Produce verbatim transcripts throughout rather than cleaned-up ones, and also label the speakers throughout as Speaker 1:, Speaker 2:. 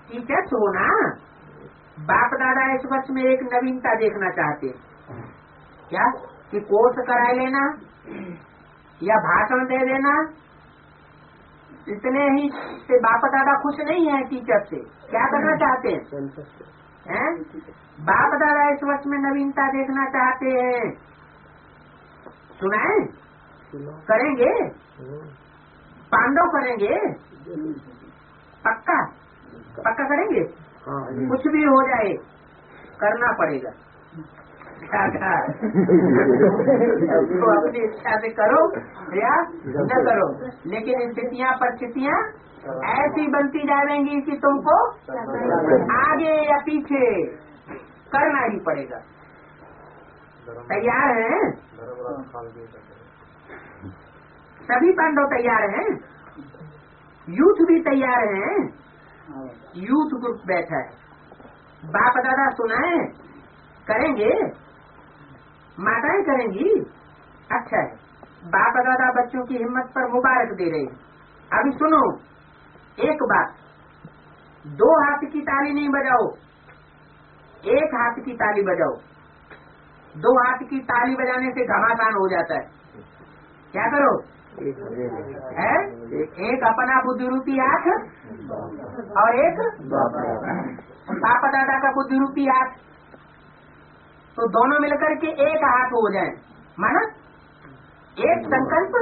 Speaker 1: Teachers हो ना, बाप दादा इस वर्ष में एक नवीनता देखना चाहते हैं। क्या कि कोर्स करा लेना या भाषण दे देना, इतने ही से बाप दादा खुश नहीं है टीचर से। क्या करना चाहते हैं, हैं? बाप दादा इस वर्ष में नवीनता देखना चाहते हैं। सुनाए करेंगे, पांडव करेंगे, पक्का पक्का करेंगे। कुछ भी हो जाए करना पड़ेगा। तो अपनी इच्छा से करो या न करो, लेकिन स्थितियाँ परिस्थितियाँ ऐसी बनती जाएंगी कि तुमको आगे या पीछे करना ही पड़ेगा। तैयार हैं? सभी पांडव तैयार हैं, यूथ भी तैयार हैं। यूथ ग्रुप बैठा है, बाप दादा सुनाए करेंगे, माताएं करेंगी। अच्छा है, बाप दादा बच्चों की हिम्मत पर मुबारक दे रहे हैं। अभी सुनो एक बात, दो हाथ की ताली नहीं बजाओ, एक हाथ की ताली बजाओ। दो हाथ की ताली बजाने से घमासान हो जाता है। क्या करो, है एक अपना बुद्धि रूपी हाथ और एक बाप दादा का बुद्धि रूपी हाथ, तो दोनों मिलकर के एक हाथ हो जाए। माना एक संकल्प,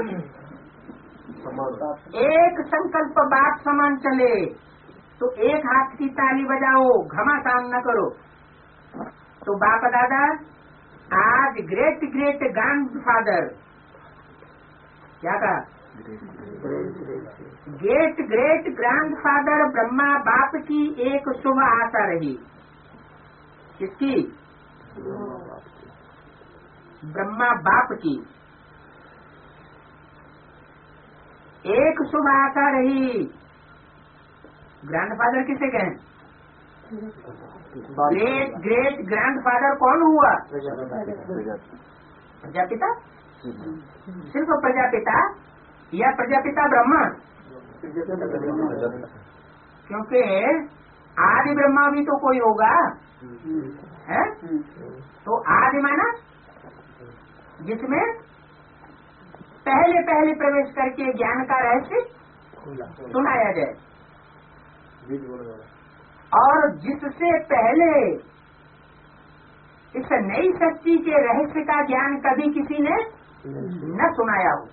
Speaker 1: एक संकल्प बात समान चले, तो एक हाथ की ताली बजाओ, घमासान न करो। तो बाप दादा आज ग्रेट ग्रेट ग्रैंडफादर, क्या कहा, ग्रेट ग्रेट ग्रैंडफादर ब्रह्मा बाप की एक शुभ आशा रही। किसकी? ब्रह्मा बाप की एक शुभ आशा रही। ग्रैंडफादर किसे कहें? ग्रेट ग्रेट ग्रैंडफादर कौन हुआ? प्रजापिता। सिर्फ प्रजापिता या प्रजापिता ब्रह्मा? क्योंकि आदि ब्रह्मा भी तो कोई होगा, है? तो आदि माना जिसमें पहले पहले प्रवेश करके ज्ञान का रहस्य सुनाया जाए, और जिससे पहले इस नई शक्ति के रहस्य का ज्ञान कभी किसी ने न सुनाया हो।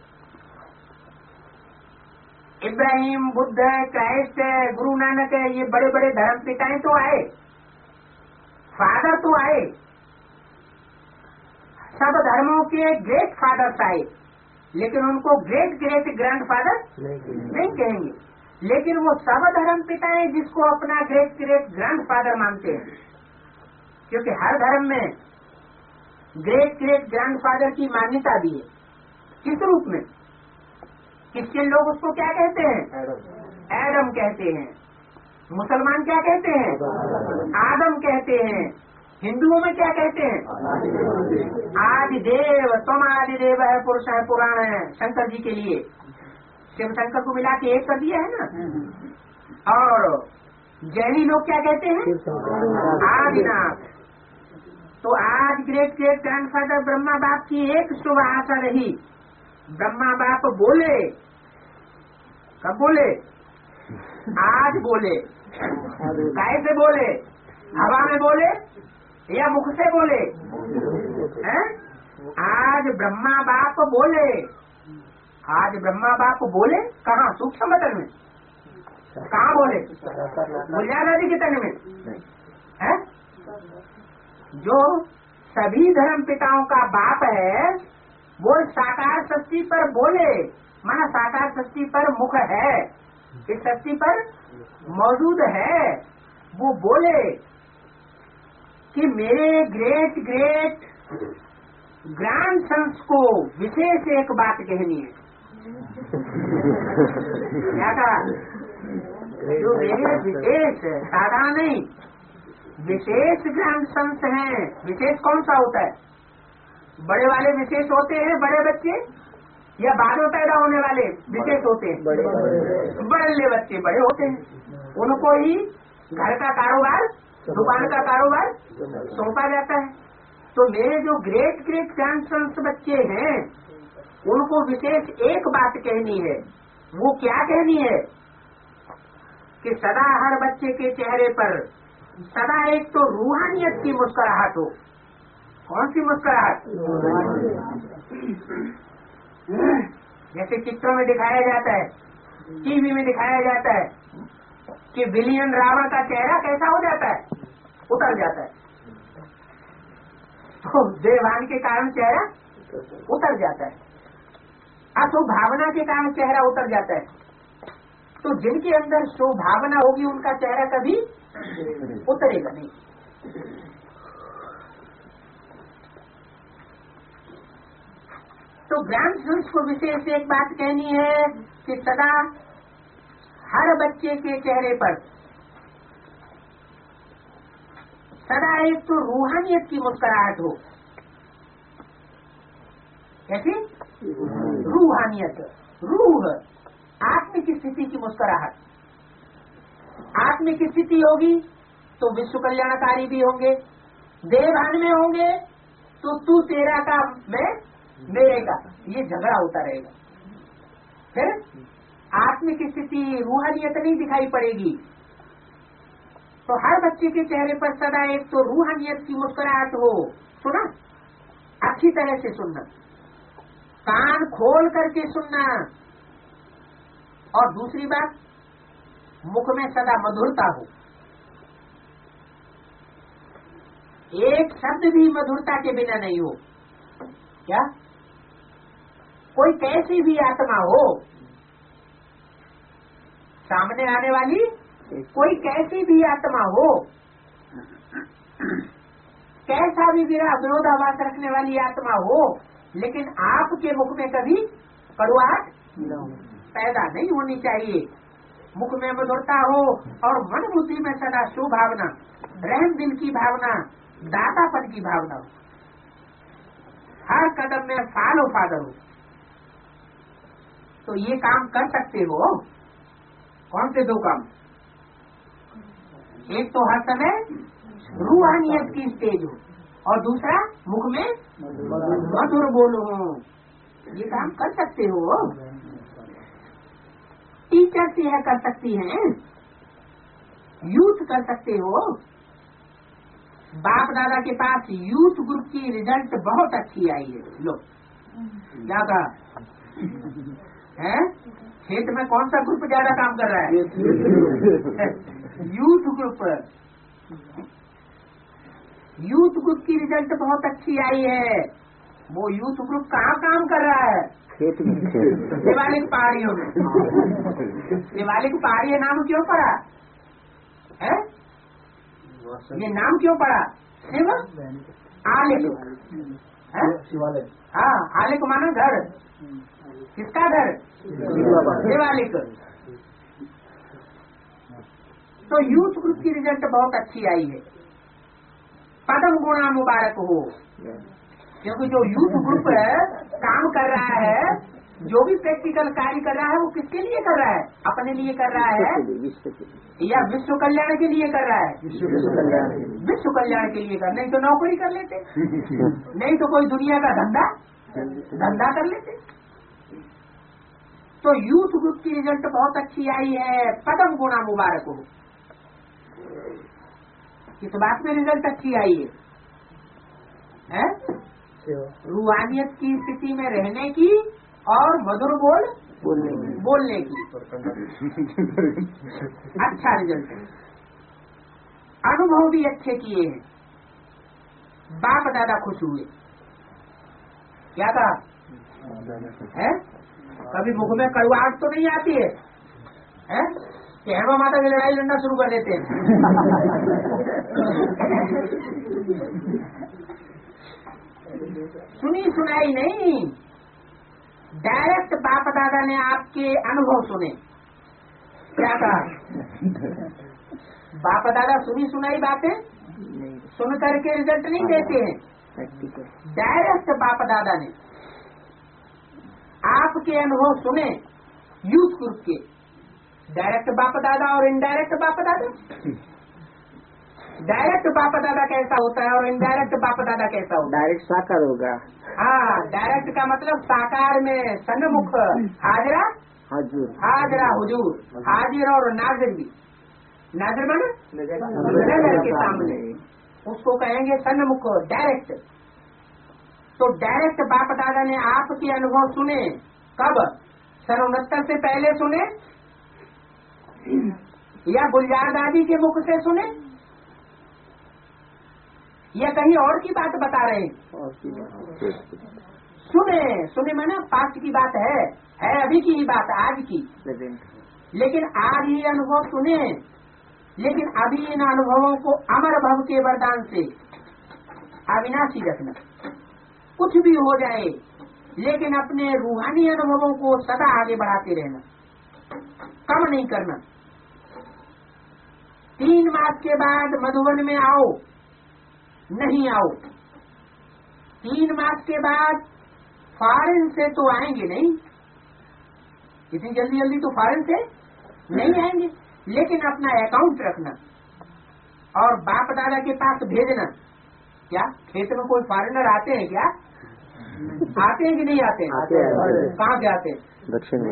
Speaker 1: इब्राहिम, बुद्ध, क्राइस्ट, गुरु नानक, ये बड़े बड़े धर्म पिताएं तो आए, फादर तो आए, सब धर्मों के ग्रेट फादर्स आए, लेकिन उनको ग्रेट ग्रेट ग्रैंड फादर नहीं कहेंगे। लेकिन वो सब धर्म पिताएं जिसको अपना ग्रेट ग्रेट ग्रैंड फादर मानते हैं, क्योंकि हर धर्म में ग्रेट ग्रेट ग्रैंड फादर की मान्यता भी है। किस रूप में? क्रिश्चियन लोग उसको क्या कहते हैं? एडम कहते हैं। मुसलमान क्या कहते हैं? आदम कहते हैं। हिंदुओं में क्या कहते हैं? आदिदेव। तुम आदिदेव है, पुरुष है, पुराण है, शंकर जी के लिए शिव शंकर को मिला के एक कर दिया है ना। और जैनी लोग क्या कहते हैं? आदिनाथ। तो आज ग्रेट ग्रेट ग्रैंडफादर ब्रह्मा बाप की एक शुभ आशा रही। ब्रह्मा बाप बोले, कब बोले? आज बोले। कैसे बोले? हवा में बोले या मुख से बोले? हैं? आज ब्रह्मा बाप बोले। आज ब्रह्मा बाप बोले कहाँ? सूक्ष्म बदन में। कहाँ बोले? गुलजार नदी के तट में है। जो सभी धर्म पिताओं का बाप है, वो साकार सृष्टि पर बोले, माना साकार सृष्टि पर मुख है, इस सृष्टि पर मौजूद है। वो बोले कि मेरे ग्रेट ग्रेट ग्रैंड सन्स को विशेष एक बात कहनी है। क्या कहा? जो मेरे विशेष, साधारण नहीं, विशेष ग्रैंड सन्स हैं। विशेष कौन सा होता है? बड़े वाले विशेष होते हैं, बड़े बच्चे, या बाद में पैदा होने वाले विशेष होते हैं? बड़े बच्चे बड़े होते हैं, उनको ही घर का कारोबार, दुकान का कारोबार सौंपा जाता है। तो मेरे जो ग्रेट ग्रेट ग्रैंडसन्स बच्चे हैं उनको विशेष एक बात कहनी है। वो क्या कहनी है कि सदा हर बच्चे के चेहरे पर सदा एक तो रूहानियत की मुस्कुराहट हो। कौन सी मुस्कुराहट? जैसे चित्रों में दिखाया जाता है, टीवी में दिखाया जाता है कि विलियन रावण का चेहरा कैसा हो जाता है, उतर जाता है। तो देवान के कारण चेहरा उतर जाता है, अशुभ भावना के कारण चेहरा उतर जाता है। तो जिनके अंदर शुभ भावना होगी उनका चेहरा कभी उतरेगा नहीं। तो ग्रैंडसन्स को विशेष एक बात कहनी है कि सदा हर बच्चे के चेहरे पर सदा एक तो रूहानियत की मुस्कुराहट हो। कैसी रूहानियत? रूह आत्मिक स्थिति की मुस्कुराहट। आत्मिक स्थिति होगी तो विश्व कल्याणकारी भी होंगे, देवभान में होंगे तो तू तेरा का मैं मेरे का, ये झगड़ा होता रहेगा। फिर आत्मिक स्थिति रूहानियत नहीं दिखाई पड़ेगी। तो हर बच्चे के चेहरे पर सदा एक तो रूहानियत की मुस्कुराहट हो। सुना, अच्छी तरह से सुनना, कान खोल करके सुनना। और दूसरी बात, मुख में सदा मधुरता हो। एक शब्द भी मधुरता के बिना नहीं हो। क्या? कोई कैसी भी आत्मा हो, सामने आने वाली कोई कैसी भी आत्मा हो, कैसा भी विरोधाभास रखने वाली आत्मा हो, लेकिन आपके मुख में कभी कड़ुआहट पैदा नहीं होनी चाहिए। मुख में मधुरता हो और मन बुद्धि में सदा शुभ भावना, रहम दिल की भावना, दातापन की भावना हो। हर कदम में फालो फादर हो। तो ये काम कर सकते हो। कौन से दो काम? एक तो हर समय रूहानियत की स्टेज हो और दूसरा मुख में मधुर बोलो। ये काम कर सकते हो। टीचर से यह कर सकती हैं, यूथ कर सकते हो। बाप दादा के पास यूथ ग्रुप की रिजल्ट बहुत अच्छी आई है। लो, क्या कहा है? खेत में कौन सा ग्रुप ज्यादा काम कर रहा है? Youth group. यूथ ग्रुप की रिजल्ट बहुत अच्छी आई है। वो यूथ ग्रुप कहाँ काम कर रहा है? शिवालिक पहाड़ियों में। शिवालिक पहाड़ी नाम क्यों पड़ा है? ये नाम क्यों पड़ा? शिव आलिक है। हाँ, आलिक माना घर। किसका घर? शिवालिक। तो यूथ ग्रुप की रिजल्ट बहुत अच्छी आई है। पदम गुणा मुबारक हो। क्योंकि जो यूथ ग्रुप है काम कर रहा है, जो भी प्रैक्टिकल कार्य कर रहा है वो किसके लिए कर रहा है? अपने लिए कर रहा है या विश्व कल्याण के लिए कर रहा है? विश्व कल्याण के लिए कर। नहीं तो नौकरी कर लेते, नहीं तो कोई दुनिया का धंधा धंधा कर लेते। तो यूथ ग्रुप की रिजल्ट बहुत अच्छी आई है। पदम गुणा मुबारक हो। किस बात में रिजल्ट अच्छी आई है? है? रूहानियत की स्थिति में रहने की और मधुर बोल बोलने की, बोलने की। अच्छा रिजल्ट है। अनुभव भी अच्छे किए हैं। बाप दादा खुश हुए। क्या कहा है? कभी मुख में कड़वाहट तो नहीं आती है, है? कि हेमा माता की लड़ाई लड़ना शुरू कर देते हैं। सुनी सुनाई नहीं, डायरेक्ट बाप दादा ने आपके अनुभव सुने। क्या कहा? बाप दादा सुनी सुनाई बातें सुन करके रिजल्ट नहीं देते हैं। डायरेक्ट बाप दादा ने आपके अनुभव सुने, यूथ ग्रुप के। डायरेक्ट बाप दादा और इनडायरेक्ट बाप दादा। डायरेक्ट बाप दादा कैसा होता है और इनडायरेक्ट बाप दादा कैसा होता है?
Speaker 2: डायरेक्ट साकार होगा।
Speaker 1: हाँ, डायरेक्ट का मतलब साकार में सन्मुख, हाजरा
Speaker 2: हाजुर,
Speaker 1: हाजरा हुजूर, हाजिर और नाजिर भी। नाजिर माने नजर के सामने, उसको कहेंगे सन्मुख, डायरेक्ट। तो डायरेक्ट बाप दादा ने आपके अनुभव सुने कब? सन उनहत्तर से पहले सुने या गुलजार दादी के मुख से सुने या कहीं और की बात बता रहे हैं? सुने सुने माने पास्ट की बात है, है अभी की ही बात, आज की। लेकिन आज ये अनुभव सुने, लेकिन अभी इन अनुभवों को अमर भव के वरदान से अविनाशी रखना। कुछ भी हो जाए लेकिन अपने रूहानी अनुभवों को सदा आगे बढ़ाते रहना, कम नहीं करना। तीन मास के बाद मधुबन में आओ, नहीं आओ। तीन मास के बाद फॉरेन से तो आएंगे नहीं, इतनी जल्दी जल्दी तो फॉरेन से नहीं आएंगे, लेकिन अपना अकाउंट रखना और बाप दादा के पास भेजना। क्या खेत में कोई फॉरेनर आते हैं क्या? आते हैं कि नहीं आते हैं?
Speaker 2: आते हैं।
Speaker 1: कहाँ से आते हैं?
Speaker 2: दक्षिण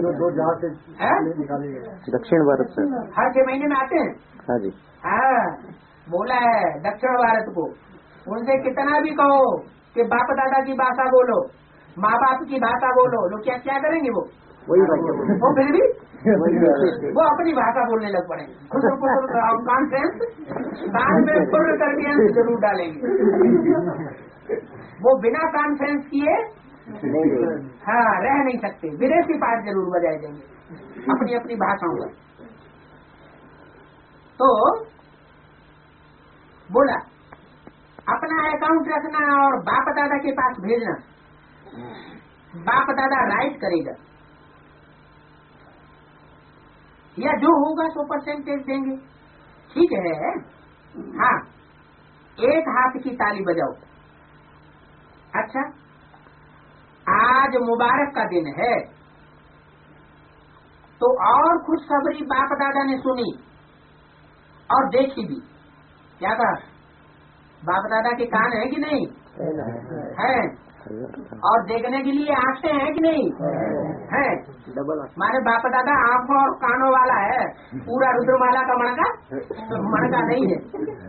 Speaker 1: दक्षिण
Speaker 2: भारत से
Speaker 1: हर छह महीने में आते हैं।
Speaker 2: हाँ जी,
Speaker 1: हाँ, बोला है दक्षिण भारत को। उनसे कितना भी कहो कि बाप दादा की भाषा बोलो, माँ बाप की भाषा बोलो, लोग क्या क्या करेंगे? वो
Speaker 2: वही भाषा
Speaker 1: वो फिर भी वो अपनी भाषा बोलने लग पड़े। खुसर खुसर कॉन्फ्रेंस बाद में फुर करके अंश जरूर डालेंगे। वो बिना कॉन्फ्रेंस किए हाँ रह नहीं सकते, विदेशी पाठ जरूर बजाए देंगे अपनी अपनी भाषाओं में। तो बोला अपना अकाउंट रखना और बाप दादा के पास भेजना। बाप दादा राइट करेगा या जो होगा सौ परसेंटेज देंगे, ठीक है। हाँ, एक हाथ की ताली बजाओ। अच्छा, आज मुबारक का दिन है तो और खुशखबरी बाप दादा ने सुनी और देखी भी। क्या कहा? बाप दादा के कान है कि नहीं? है। और देखने के लिए आंखें हैं कि नहीं? है। माने बाप दादा आंखों और कानों वाला है, पूरा रुद्रमाला का मणका मणका नहीं है।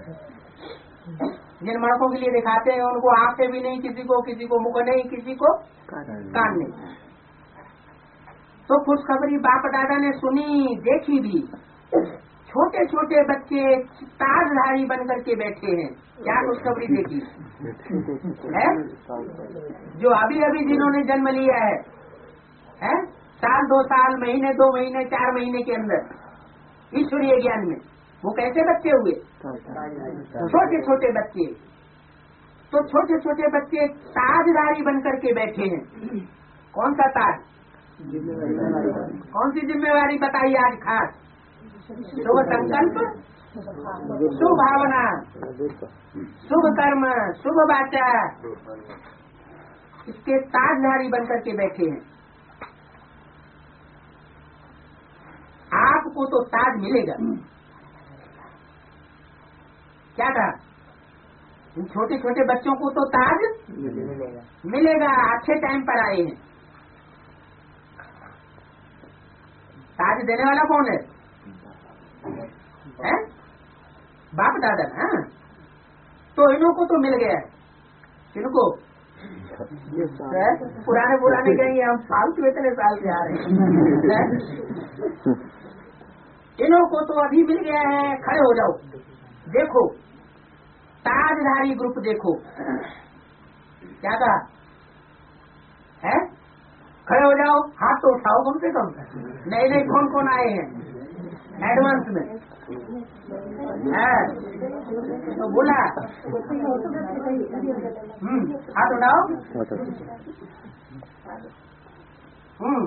Speaker 1: जिन मणकों के लिए दिखाते हैं उनको आंखें भी नहीं, किसी को किसी को मुख नहीं, किसी को कान नहीं। तो खुशखबरी बाप दादा ने सुनी, देखी भी। छोटे छोटे बच्चे ताजधारी बन करके बैठे हैं। क्या खुशखबरी देखी है? जो अभी अभी जिन्होंने जन्म लिया है, है? साल दो साल, महीने दो महीने, चार महीने के अंदर ईश्वरीय ज्ञान में वो कैसे बच्चे हुए? छोटे छोटे बच्चे। तो छोटे छोटे बच्चे ताजधारी बन करके बैठे हैं। कौन सा ताज? कौन सी जिम्मेवारी बताइए आज खास? शुभ संकल्प, शुभ भावना, शुभ कर्म, शुभ वाचा, इसके ताजधारी बन करके बैठे हैं। आपको तो ताज मिलेगा। क्या कहा? इन छोटे छोटे बच्चों को तो ताज मिलेगा, मिलेगा। अच्छे टाइम पर आए हैं। ताज देने वाला कौन है? है? बाप दादा ना। तो इन्हों को तो मिल गया। इनको पुराने पुराने कहेंगे हम फालतू इतने साल के आ रहे हैं। इन्हों को तो अभी मिल गया है। खड़े हो जाओ, देखो ताजधारी ग्रुप देखो। क्या कहा है? खड़े हो जाओ, हाथ तो उठाओ कम से कम। नए नए कौन कौन आए हैं एडवांस में? है तो बोला हम्म हाथ उठाओ। हम्म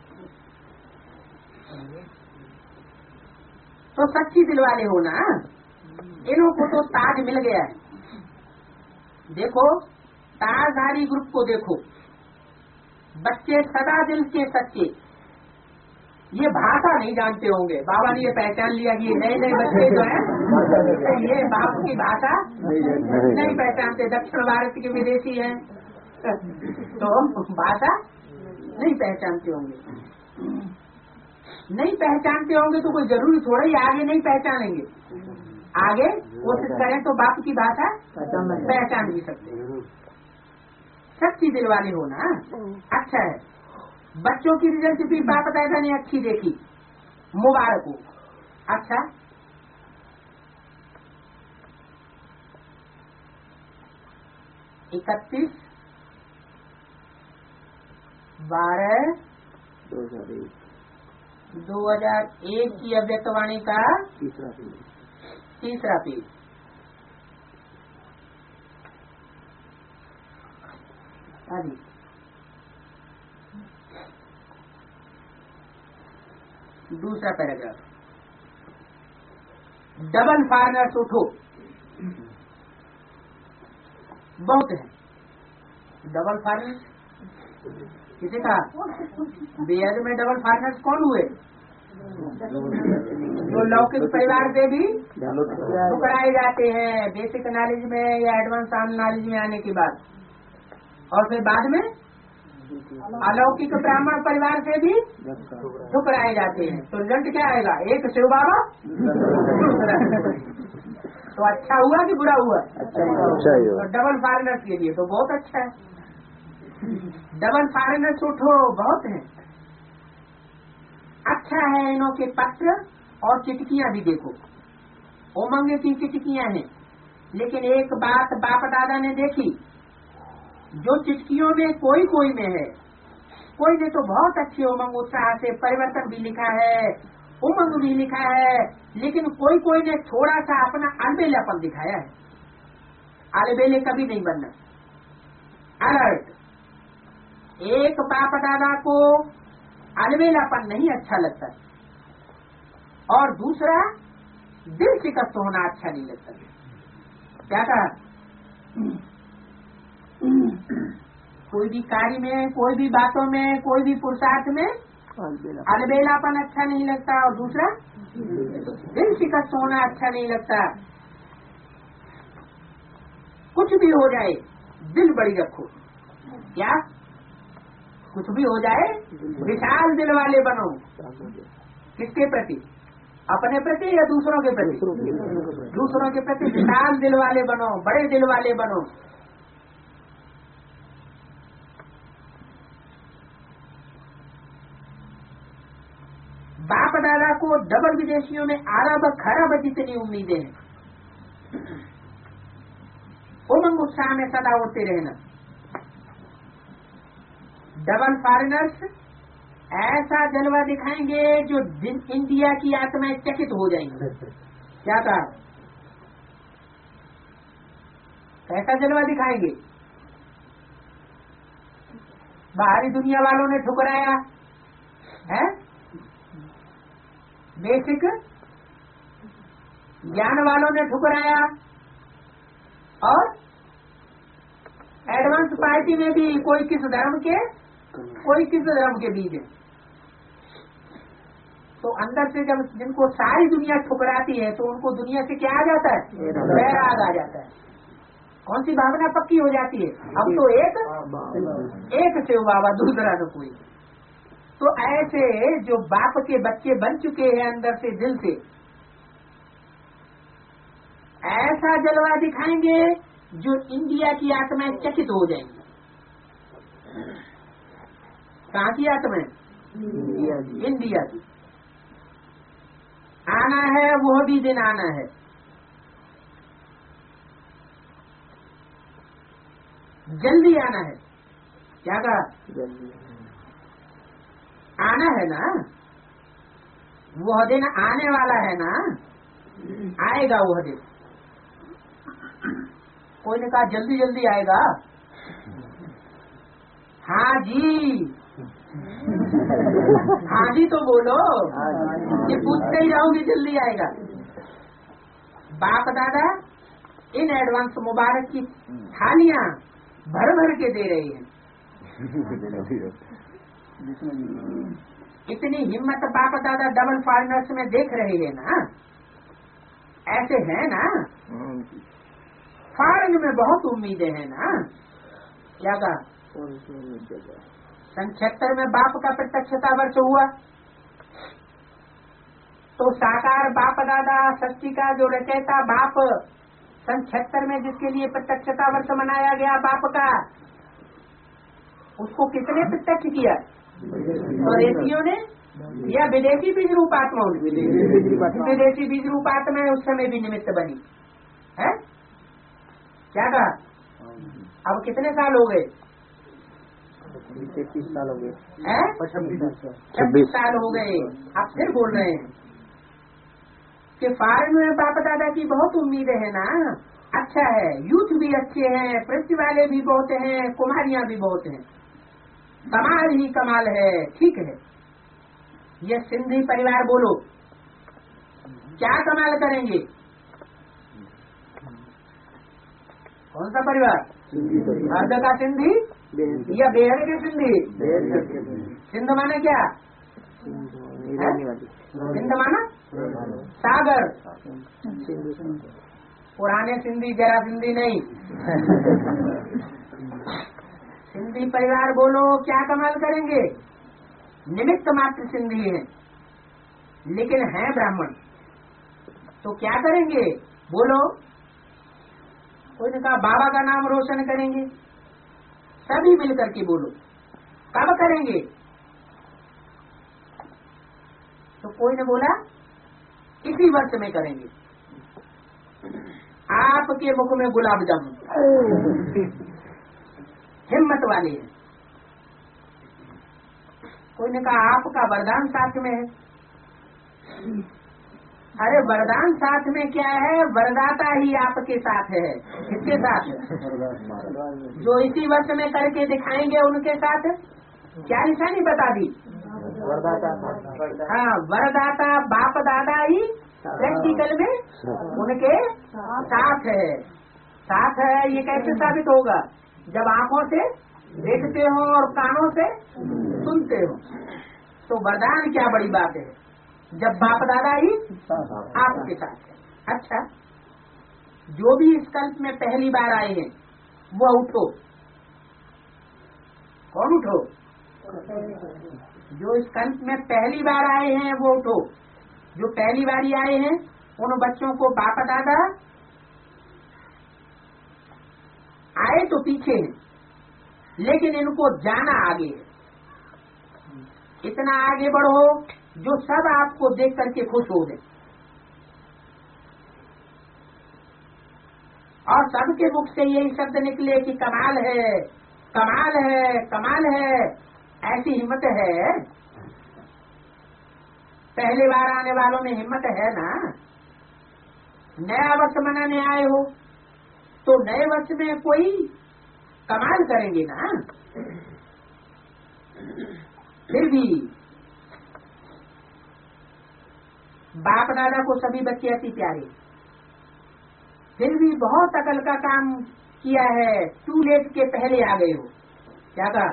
Speaker 1: तो सच्ची दिल वाले हो ना। इन्हों को तो ताज मिल गया है। देखो ताजधारी ग्रुप को देखो। बच्चे सदा दिल के सच्चे, ये भाषा नहीं जानते होंगे। बाबा ने ये पहचान लिया कि ये नए नए बच्चे जो हैं ये बाप की भाषा नहीं पहचानते, दक्षिण भारत के विदेशी हैं तो भाषा नहीं पहचानते होंगे। नहीं पहचानते होंगे तो कोई जरूरी थोड़ा ही आगे नहीं पहचानेंगे, आगे कोशिश करें तो बाप की भाषा पहचान भी सकते हैं। सच्ची दिल वाले हो ना। अच्छा है, बच्चों की रिजल्ट भी बाप दादा ने अच्छी देखी, मुबारक हो। अच्छा, इकतीस बारह दो हजार एक की अव्यक्तवाणी का
Speaker 2: तीसरा पेज।
Speaker 1: तीसरा पेज। आदि दूसरा पैराग्राफ। डबल फॉरनर्स उठो। बहुत है डबल फॉरनर्स। किसे कहा? बेहद में डबल फॉरनर्स कौन हुए? जो लौकिक परिवार से भी ठुकराए जाते हैं बेसिक नॉलेज में या एडवांस नॉलेज में आने के बाद, और फिर बाद में अलौकिक ब्राह्मण परिवार से भी ठुकराए जाते हैं। तो रिजल्ट क्या आएगा? एक शिव बाबा तो अच्छा हुआ कि बुरा हुआ?
Speaker 2: अच्छा ही हुआ।
Speaker 1: तो डबल फॉरेनर्स के लिए तो बहुत अच्छा है। डबल फॉरेनर्स उठो, बहुत है। अच्छा है इनों के पत्र और चिटकियां भी देखो। उमंग की चिटकियां हैं, लेकिन एक बात बाप दादा ने देखी, जो चिटकियों में कोई कोई में है, कोई ने तो बहुत अच्छे उमंग उत्साह से परिवर्तन भी लिखा है, उमंग भी लिखा है, लेकिन कोई कोई ने थोड़ा सा अपना अलबेलापन दिखाया है। अलबेले कभी नहीं बनना। अलर्ट। एक बाप दादा को अलबेलापन नहीं अच्छा लगता, और दूसरा दिल शिकस्त होना अच्छा नहीं लगता। क्या कहा? कोई भी कार्य में, कोई भी बातों में, कोई भी पुरुषार्थ में अलबेलापन अच्छा नहीं लगता, और दूसरा दिल शिकस्त होना अच्छा नहीं लगता। कुछ भी हो जाए दिल बड़ी रखो। क्या? कुछ भी हो जाए विशाल दिल वाले बनो। किसके प्रति? अपने प्रति या दूसरों के प्रति? दूसरों के प्रति विशाल दिल वाले बनो, बड़े दिल वाले बनो। बाप दादा को डबल विदेशियों में अरब खरब जितनी उम्मीदें हैं। उमंग उत्साह में सदा उड़ते रहना। डबल फॉरेनर्स ऐसा जलवा दिखाएंगे जो इंडिया की आत्माएं चकित हो जाएंगी। क्या कहा? कैसा जलवा दिखाएंगे? बाहरी दुनिया वालों ने ठुकराया है, बेसिक ज्ञान वालों ने ठुकराया, और एडवांस पार्टी में भी कोई किस धर्म के, कोई किस धर्म के बीज है। तो अंदर से जब जिनको सारी दुनिया ठुकराती है तो उनको दुनिया से क्या आ जाता है? वैराग आ जाता है। कौन सी भावना पक्की हो जाती है? अब तो एक एक शिव बाबा, दूसरा तो कोई। तो ऐसे जो बाप के बच्चे बन चुके हैं अंदर से, दिल से, ऐसा जलवा दिखाएंगे जो इंडिया की आत्माएं चकित हो जाएंगी। कहाँ की आत्माएं? इंडिया की। आना है, वो भी दिन आना है। जल्दी आना है। क्या कहा?
Speaker 2: जल्दी
Speaker 1: आना है ना, वह दिन आने वाला है ना, आएगा वह दिन। कोई ने कहा जल्दी जल्दी आएगा। हाँ जी, हाँ जी तो बोलो, ये पूछते ही रहोगे जल्दी आएगा। बाप दादा इन एडवांस मुबारक की थालियां भर भर के दे रही हैं। इतनी हिम्मत बाप दादा डबल फॉरेनर्स में देख रहे हैं ना, ऐसे है ना, फॉरेन में बहुत उम्मीदें हैं ना। क्या कहा? सन छिहत्तर में बाप का प्रत्यक्षता वर्ष हुआ, तो साकार बाप दादा सृष्टि का जो रचयिता बाप सन छिहत्तर में जिसके लिए प्रत्यक्षता वर्ष मनाया गया बाप का, उसको किसने प्रत्यक्ष किया? स्वदेशियों ने या विदेशी बीज रूपात्माओं ने? विदेशी बीज रूपात्मा उस समय भी निमित्त बनी है। क्या कहा? अब कितने साल हो गए?
Speaker 2: छब्बीस साल हो गए।
Speaker 1: छब्बीस साल हो गए। अब फिर बोल रहे हैं कि फॉरेन में बाप दादा की बहुत उम्मीदें है ना। अच्छा है, यूथ भी अच्छे हैं, पृथ्वी वाले भी बहुत हैं, कुमारियां भी बहुत हैं, कमाल ही कमाल है। ठीक है, ये सिंधी परिवार बोलो क्या कमाल करेंगे? कौन सा परिवार? अर्ध का सिंधी या बेहद के सिंधी? सिंध माने क्या? सिंध माना सागर। पुराने सिंधी जरा सिंधी नहीं। सिंधी परिवार बोलो क्या कमाल करेंगे? निमित्त मात्र सिंधी हैं, लेकिन हैं ब्राह्मण, तो क्या करेंगे? बोलो। कोई ने कहा बाबा का नाम रोशन करेंगे। सभी मिलकर के बोलो कब करेंगे? तो कोई ने बोला इसी वर्ष में करेंगे। आपके मुख में गुलाब जामुन। हिम्मत वाले हैं। कोई ने कहा आपका वरदान साथ में है। अरे वरदान साथ में क्या है? वरदाता ही आपके साथ है। किसके साथ? जो इसी वर्ष में करके दिखाएंगे उनके साथ। क्या निशानी बता दी? हाँ, वरदाता बाप दादा ही प्रैक्टिकल में उनके साथ है। साथ है ये कैसे साबित होगा? जब आंखों से देखते हो और कानों से सुनते हो। तो वरदान क्या बड़ी बात है जब बाप दादा ही आपके साथ है। अच्छा, जो भी इस कल्प में पहली बार आए हैं वो उठो। कौन उठो? जो इस कल्प में पहली बार आए हैं वो उठो। जो पहली बारी आए हैं उन बच्चों को बाप दादा आए तो पीछे हैं, लेकिन इनको जाना आगे है। इतना आगे बढ़ो जो सब आपको देख करके खुश हो गए, और सबके मुख से यही शब्द निकले कि कमाल है, कमाल है, कमाल है। ऐसी हिम्मत है। पहले बार आने वालों में हिम्मत है ना। नया वर्ष मनाने आए हो तो नए वर्ष में कोई कमाल करेंगे ना। फिर भी बाप दादा को सभी बच्चे अति प्यारे, फिर भी बहुत अकल का काम किया है। टू लेट के पहले आ गए हो। क्या कहा?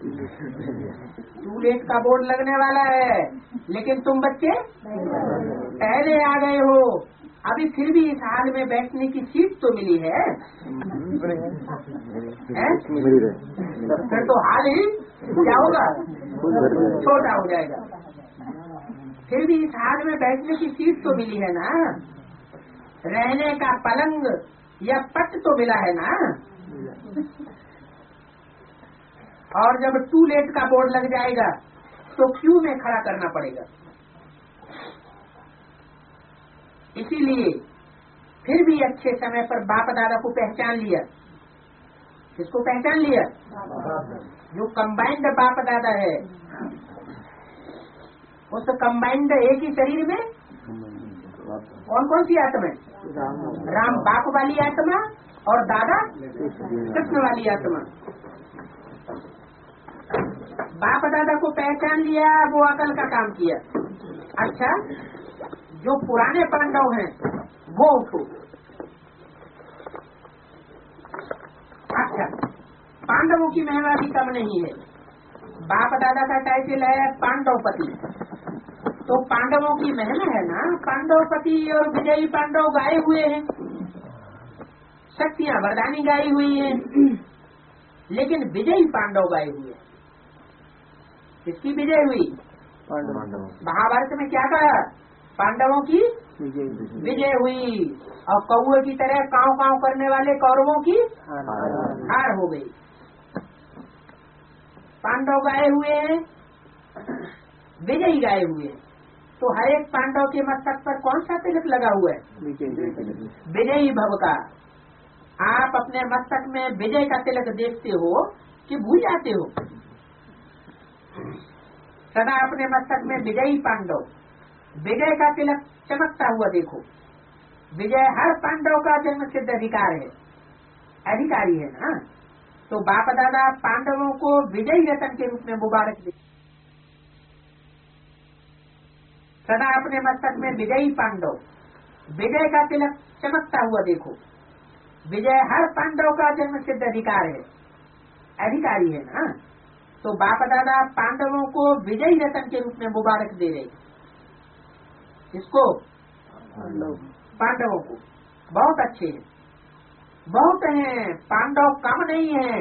Speaker 1: टू लेट का बोर्ड लगने वाला है, लेकिन तुम बच्चे पहले आ गए हो। अभी फिर भी इस हाल में बैठने की सीट तो मिली है, है? फिर तो हाल ही क्या होगा? छोटा हो जाएगा। फिर भी इस हाल में बैठने की सीट तो मिली है ना। रहने का पलंग या पट तो मिला है ना। और जब टू लेट का बोर्ड लग जाएगा तो क्यू में खड़ा करना पड़ेगा। इसीलिए फिर भी अच्छे समय पर बाप दादा को पहचान लिया। किसको पहचान लिया? जो कंबाइंड बाप दादा है। उस कंबाइंड एक ही शरीर में कौन कौन सी आत्मा है? राम बाप वाली आत्मा और दादा कृष्ण वाली आत्मा। बाप दादा को पहचान लिया, वो अकल का काम किया। अच्छा, जो पुराने पांडव हैं वो उठो। अच्छा, पांडवों की महिमा भी कम नहीं है। बाप दादा का टाइटल है पांडवपति। तो पांडवों की महिमा है ना, पांडवपति और विजयी पांडव गाए हुए हैं, शक्तियां वरदानी गाई हुई हैं, लेकिन विजयी पांडव गाए हुए हैं। किसकी विजय हुई? महाभारत में क्या कहा? पांडवों की विजय हुई और कौवे की तरह काव काव करने वाले कौरवों की हार हो गई। पांडव गाए हुए हैं, विजयी गाए हुए हैं। तो हर एक पांडव के मस्तक पर कौन सा तिलक लगा हुआ है? विजयी भव का। आप अपने मस्तक में विजय का तिलक देखते हो कि भूल जाते हो? सदा अपने मस्तक में विजयी पांडव, विजय का तिलक चमकता हुआ देखो। विजय हर पांडव का जन्म सिद्ध अधिकार है, अधिकारी है ना। तो बाप दादा पांडवों को विजयी रतन के रूप में मुबारक दे। सदा अपने मस्तक में विजयी पांडव, विजय का तिलक चमकता हुआ देखो। विजय हर पांडव का जन्म सिद्ध अधिकार है, अधिकारी है ना। तो बाप दादा पांडवों को विजयी रतन के रूप में मुबारक दे रहे। इसको पांडवों को बहुत अच्छे हैं, बहुत हैं, पांडव कम नहीं हैं।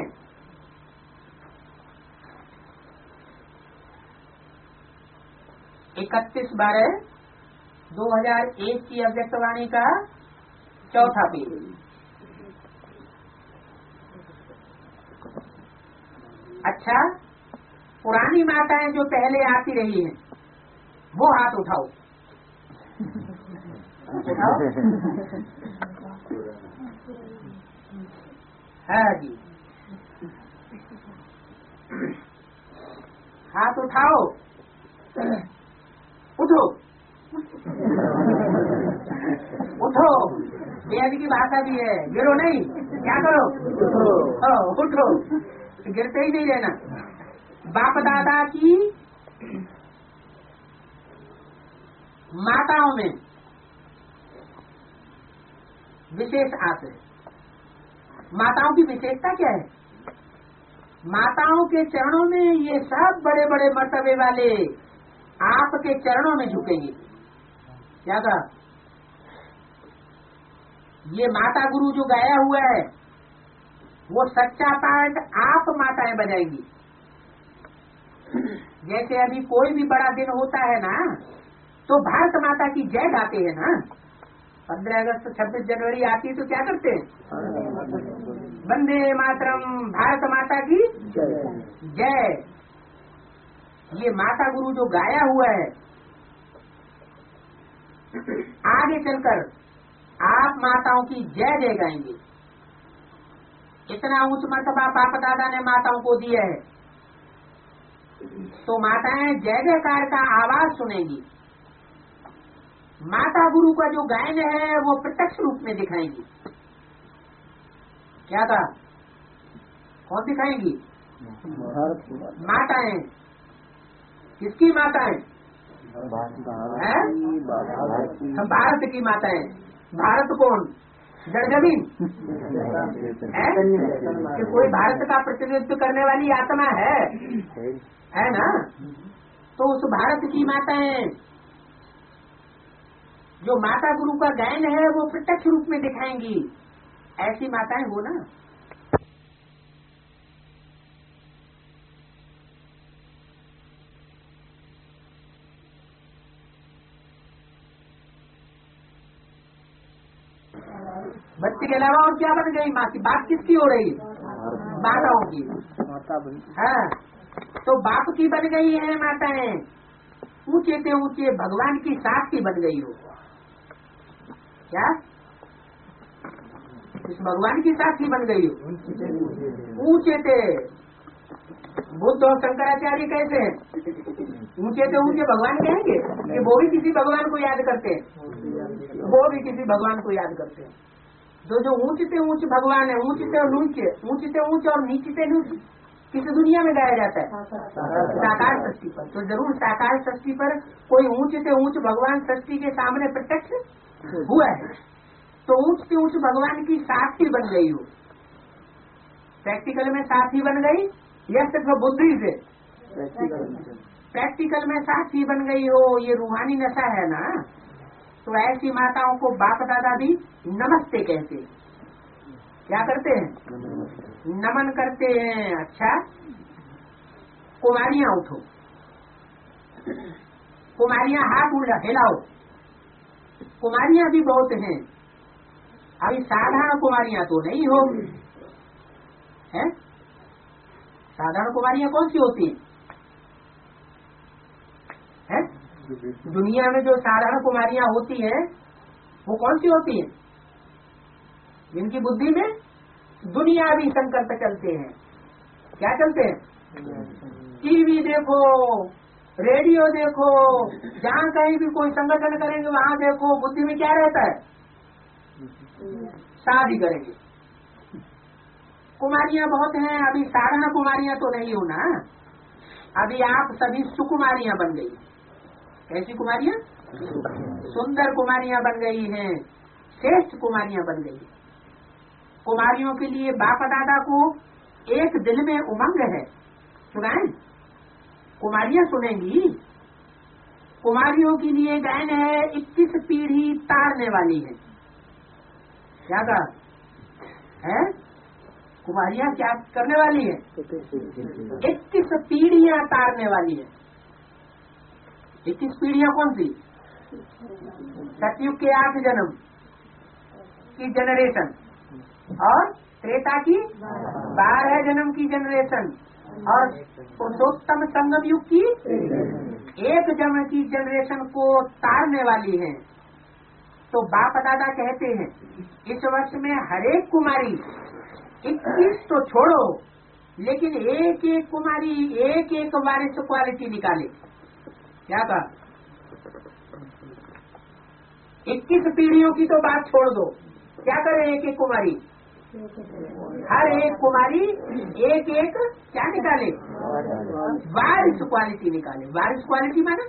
Speaker 1: इकतीस बारह दो हजार एक की अव्यक्तवाणी का चौथा पेज। अच्छा, पुरानी माताएं जो पहले आती रही हैं वो हाथ उठाओ। उठाओ। हाँ जी, हाथ उठाओ। उठो उठो, बेहद की भाषा भी है। गिरो नहीं, क्या करो? उठो उठो, गिरते ही नहीं रहना। बाप दादा की माताओं में विशेष आस है। माताओं की विशेषता क्या है? माताओं के चरणों में ये सब बड़े बड़े मर्तबे वाले आपके चरणों में झुकेंगे। क्या कहा? ये माता गुरु जो गाया हुआ है वो सच्चा पाठ आप माताएं बजाएंगी। जैसे अभी कोई भी बड़ा दिन होता है ना, तो भारत माता की जय गाते हैं ना। पंद्रह अगस्त छब्बीस जनवरी आती है तो क्या करते हैं? वंदे मातरम, भारत माता की जय। ये माता गुरु जो गाया हुआ है, आगे चलकर आप माताओं की जय जय गाएंगे। इतना उच्च मर्तबा बाप दादा ने माताओं को दिया है, तो माताएं जय जयकार का आवाज सुनेंगी। माता गुरु का जो गायन है वो प्रत्यक्ष रूप में दिखाएंगी। क्या था? कौन दिखाएंगी? माताएं। किसकी माताएं? भारत की माताएं। भारत कौन? जड़ जमीन है कि कोई भारत का प्रतिनिधित्व करने वाली आत्मा है, है ना? तो उस भारत की माताएं जो माता गुरु का गायन है वो प्रत्यक्ष रूप में दिखाएंगी। ऐसी माताएं हो ना। बच्चे के अलावा और क्या बन गई? माँ की बात किसकी हो रही? माताओं की। हाँ, तो बाप की बन गई है माताएं। ऊंचे से ऊंचे भगवान की साथ की बन गई हो। क्या? इस भगवान की साथी बन गई हो। ऊंचे से बुद्ध और शंकराचार्य कैसे हैं? ऊंचे से ऊंचे भगवान कहेंगे कि वो भी किसी भगवान को याद करते हैं, वो भी किसी भगवान को याद करते हैं। तो जो ऊंचे से ऊंचे भगवान है, ऊंचे से नीचे, ऊंचे से ऊंचे और नीचे से नीचे किस दुनिया में गाया जाता है? साकार सृष्टि पर। तो जरूर साकार सृष्टि पर कोई ऊंचे से ऊंचे भगवान सृष्टि के सामने प्रत्यक्ष हुआ है। तो ऊंच से ऊंच भगवान की साथी बन गई हो। प्रैक्टिकल में साथी बन गई या सिर्फ बुद्धि से? प्रैक्टिकल में साक्षी बन गई हो, ये रूहानी नशा है ना, तो ऐसी माताओं को बाप दादा भी नमस्ते कहते हैं। क्या करते हैं? नमन करते हैं। अच्छा, कुमारियां उठो, कुमारियां हाथ उल्टा हिलाओ। कुमारियां भी बहुत हैं, अभी साधारण कुमारियां तो नहीं हो है? साधारण कुमारियां कौन सी होती है? दुनिया में जो साधारण कुमारियां होती हैं वो कौन सी होती हैं? जिनकी बुद्धि में दुनियावी संकल्प चलते हैं। क्या चलते हैं? टीवी देखो, रेडियो देखो, जहाँ कहीं भी कोई संगठन करेंगे वहाँ देखो, बुद्धि में क्या रहता है? शादी करेंगे। कुमारियां बहुत हैं, अभी साधारण कुमारियां तो नहीं हो ना, अभी आप सभी सुकुमारियां बन गई। कैसी कुमारियां? सुंदर कुमारियां बन गई हैं, श्रेष्ठ कुमारियां बन गई। कुमारियों के लिए बाप दादा को एक दिल में उमंग है, सुनाएं? कुमारियां सुनेंगी। कुमारियों के लिए गायन है, इक्कीस पीढ़ी तारने वाली है। क्या कहा है? कुमारियां क्या करने वाली है? इक्कीस पीढ़ियां तारने वाली है। इक्कीस पीढ़ियां कौन सी? सतयुग के आठ जन्म की जनरेशन और त्रेता की बारह जन्म की जनरेशन और पुरुषोत्तम संगम युग की एक जन्म की जनरेशन को तारने वाली है। तो बाप दादा कहते हैं इस वर्ष में हरेक कुमारी इक्कीस तो छोड़ो, लेकिन एक एक कुमारी एक एक वारिस क्वालिटी निकाले। क्या कहा? इक्कीस पीढ़ियों की तो बात छोड़ दो, क्या करे एक एक कुमारी? हर एक कुमारी एक एक क्या निकाले? वारिस क्वालिटी निकाले। वारिस क्वालिटी माना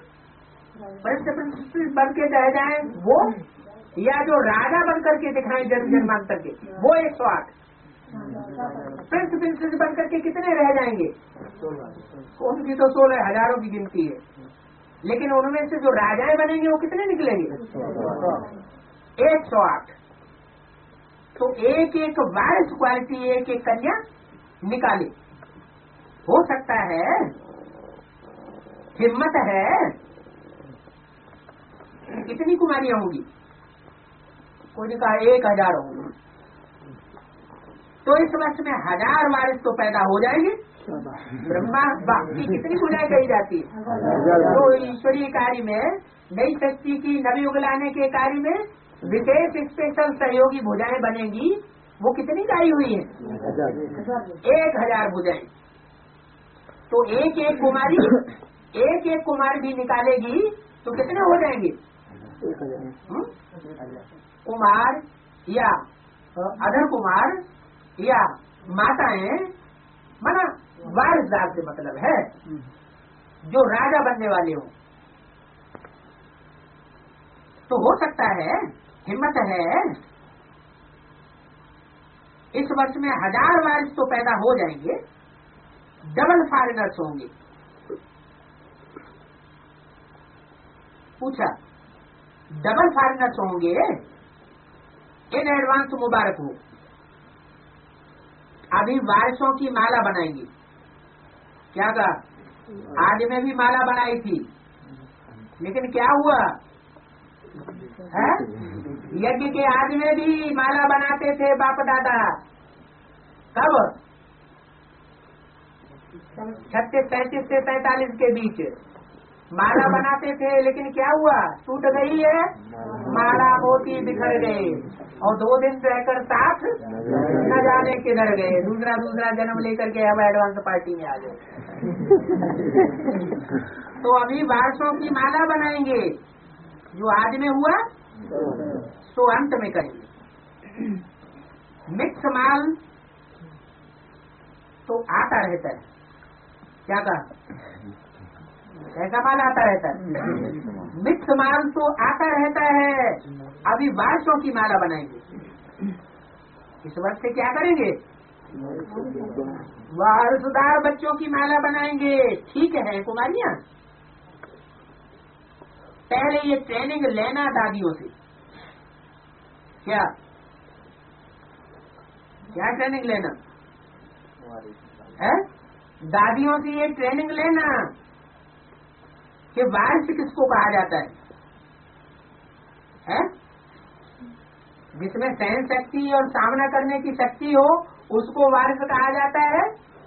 Speaker 1: बन के रह जाए वो, या जो राजा बन करके दिखाए जन्म जन्मांतर के, वो एक सौ आठ। प्रिंस प्रिंसेस बन करके कितने रह जाएंगे? उनकी तो सोलह हजारों की गिनती है, लेकिन उनमें से जो राजाएं बनेंगे वो कितने निकलेंगे? एक सौ आठ। तो एक एक वारिस क्वालिटी एक एक कन्या निकाले। हो सकता है, हिम्मत है। कितनी कुमारियां होंगी? कोई ने कहा एक हजार होंगी। तो इस वर्ष में हजार वारिस तो पैदा हो जाएंगे। ब्रह्मा बाकी कितनी बुझाई गई जाती है। तो ईश्वरीय कार्य में, नई शक्ति की नवयुग लाने के कार्य में विशेष स्पेशल सहयोगी भुजाएं बनेंगी। वो कितनी गाई हुई है? एक हजार भुजाएं। तो एक एक कुमारी एक एक कुमार भी निकालेगी तो कितने हो जाएंगे? कुमार या अधर कुमार या माताएं, माना वारिसदार से मतलब है जो राजा बनने वाले हो। तो हो सकता है, हिम्मत है, इस वर्ष में हजार वारिस तो पैदा हो जाएंगे। डबल फॉरेनर्स होंगे। पूछा, डबल फॉरेनर्स होंगे? इन एडवांस मुबारक हो। अभी वारिसों की माला बनाएंगी। क्या कहा? आज में भी माला बनाई थी, लेकिन क्या हुआ है? यज्ञ के आज में भी माला बनाते थे बाप दादा। कब? छत्तीस पैंतीस से पैंतालीस के बीच माला बनाते थे, लेकिन क्या हुआ? टूट गई है माला, मोती बिखर गए और दो दिन रहकर साथ न जाने किधर गए। दूसरा दूसरा जन्म लेकर के अब एडवांस पार्टी में आ गए। तो अभी वारसों की माला बनाएंगे। जो आज में हुआ तो अंत में करेंगे। मिक्स माल तो आता रहता है। क्या कहा? ऐसा माल आता रहता है। मिक्स माल तो आता रहता है। अभी वारसों की माला बनाएंगे। इस वर्ष से क्या करेंगे? वारसदार बच्चों की माला बनाएंगे, ठीक है कुमारियाँ। पहले ये ट्रेनिंग लेना दादियों से। क्या क्या ट्रेनिंग लेना है? दादियों से ये ट्रेनिंग लेना कि वारिस किसको कहा जाता है, है? जिसमें सहन शक्ति और सामना करने की शक्ति हो उसको वारिस कहा जाता है,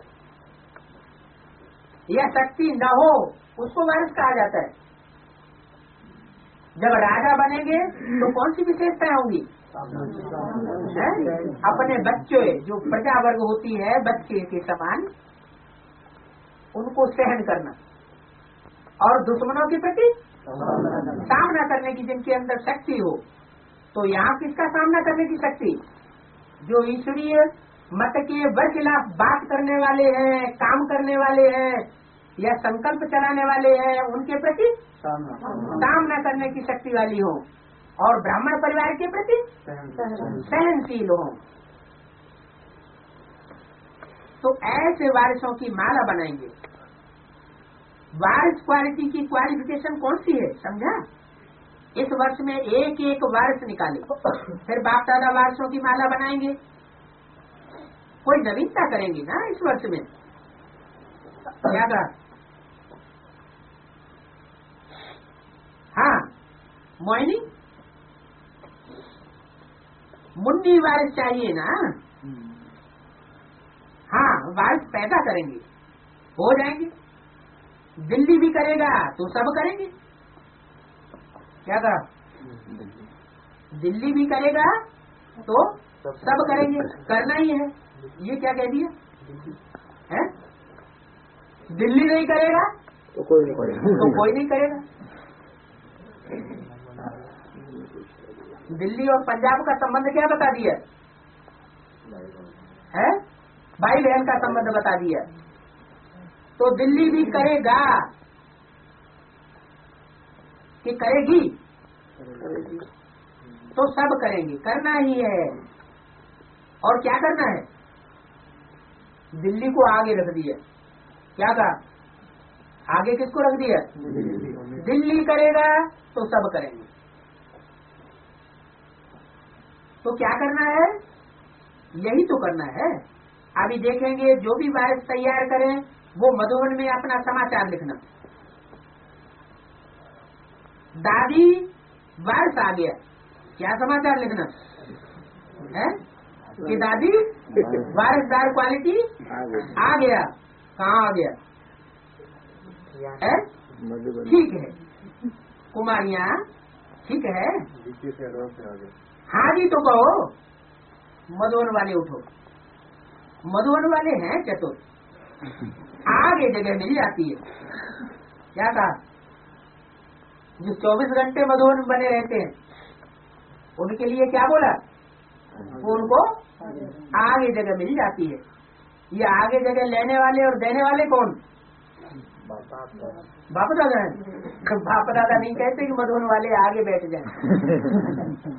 Speaker 1: या शक्ति न हो उसको वारिस कहा जाता है। जब राजा बनेंगे तो कौन सी विशेषताएं होंगी? अपने बच्चे जो प्रजा वर्ग होती है बच्चे के समान उनको सहन करना और दुश्मनों के प्रति सामना करने की जिनके अंदर शक्ति हो। तो यहाँ किसका सामना करने की शक्ति? जो ईश्वरीय मत के बरखिलाफ बात करने वाले हैं, काम करने वाले हैं या संकल्प चलाने वाले हैं, उनके प्रति सामना करने की शक्ति वाली हो और ब्राह्मण परिवार के प्रति सहनशील हो। तो ऐसे वारिसों की माला बनाएंगे। वारिस क्वालिटी की क्वालिफिकेशन कौन सी है समझा? इस वर्ष में एक एक वारिस निकाले, फिर बाप दादा वारिसों की माला बनाएंगे। कोई नवीनता करेंगे ना इस वर्ष में? क्या कहा? हाँ मोहिनी, मुन्नी वारिस चाहिए ना? हाँ वारिस पैदा करेंगे, हो जाएंगे। दिल्ली भी करेगा तो सब करेंगे। क्या कहा? दिल्ली भी करेगा तो सब करेंगे, करना ही है। ये क्या कह दिया है? दिल्ली नहीं करेगा
Speaker 2: तो कोई नहीं करेगा,
Speaker 1: तो कोई नहीं करेगा। दिल्ली और पंजाब का संबंध क्या बता दिया है? भाई बहन का संबंध बता दिया। तो दिल्ली भी करेगा कि करेगी? तो सब करेंगे, करना ही है। और क्या करना है? दिल्ली को आगे रख दिया। क्या कहा? आगे किसको रख दिया? दिल्ली करेगा तो सब करेंगे। तो क्या करना है? यही तो करना है। अभी देखेंगे जो भी वारिस तैयार करें वो मधुबन में अपना समाचार लिखना। दादी वारिस आ गया, क्या समाचार लिखना है कि दादी वारिसदार क्वालिटी आ गया। कहाँ आ गया है? ठीक है कुमारियाँ, ठीक है। हाँ जी तो कहो। मधुबन वाले उठो, मधुबन वाले हैं चतुर, आगे जगह मिल जाती है। क्या कहा? जो चौबीस घंटे मधुबन बने रहते हैं उनके लिए क्या बोला? उनको आगे जगह मिल जाती है। ये आगे जगह लेने वाले और देने वाले कौन? बाप दादा है। बाप दादा नहीं कहते कि मधुबन वाले आगे बैठ जाए।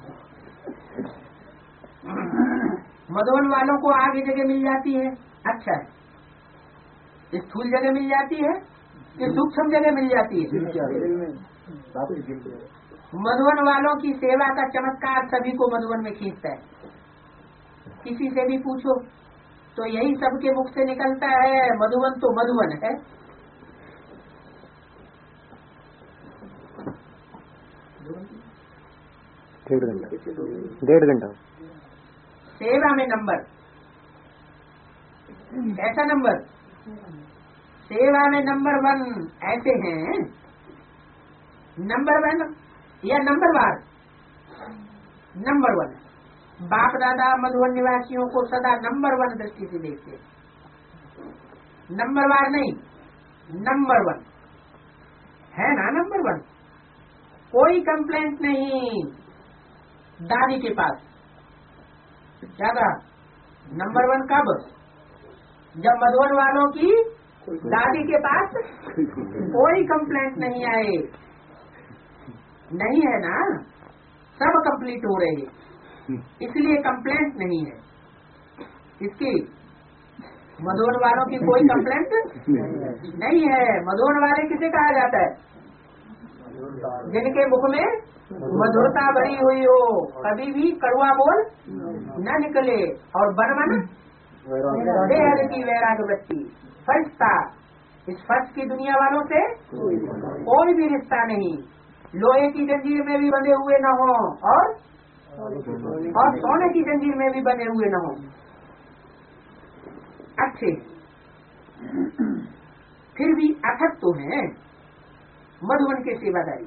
Speaker 1: मधुबन वालों को आगे जगह मिल जाती है। अच्छा है, स्थूल जगह मिल जाती है कि सूक्ष्म जगह मिल जाती है? मधुबन वालों की सेवा का चमत्कार सभी को मधुबन में खींचता है। किसी से भी पूछो तो यही सबके मुख से निकलता है, मधुबन तो मधुबन है।
Speaker 2: डेढ़ घंटा डेढ़ घंटा
Speaker 1: सेवा में नंबर ऐसा नंबर, सेवा में नंबर वन ऐसे हैं। नंबर वन या number war? Number one. Bap Dada Madhuban निवासियों को सदा नंबर वन दृष्टि से देखते, नंबर वार नहीं, नंबर वन है ना। नंबर वन, कोई कंप्लेंट नहीं दादी के पास। क्या कहा? नंबर वन कब? जब मधुबन वालों की दादी के पास कोई कंप्लेंट नहीं आए। नहीं है ना, सब कंप्लीट हो रहे हैं, इसलिए कंप्लेंट नहीं है। इसकी मधुबन वालों की कोई कंप्लेंट नहीं है। मधुबन वाले किसे कहा जाता है? जिनके मुख में मधुरता भरी हुई हो, कभी भी कड़वा बोल न निकले, और बनवन बेहद की वैराग वृत्ति। फरिश्ता, इस फर्श की दुनिया वालों से कोई भी रिश्ता नहीं, लोहे की जंजीर में भी बंधे हुए न हो और और सोने की जंजीर में भी बंधे हुए न हो। अच्छे फिर भी अथक तो हैं मधुबन के सेवादारी।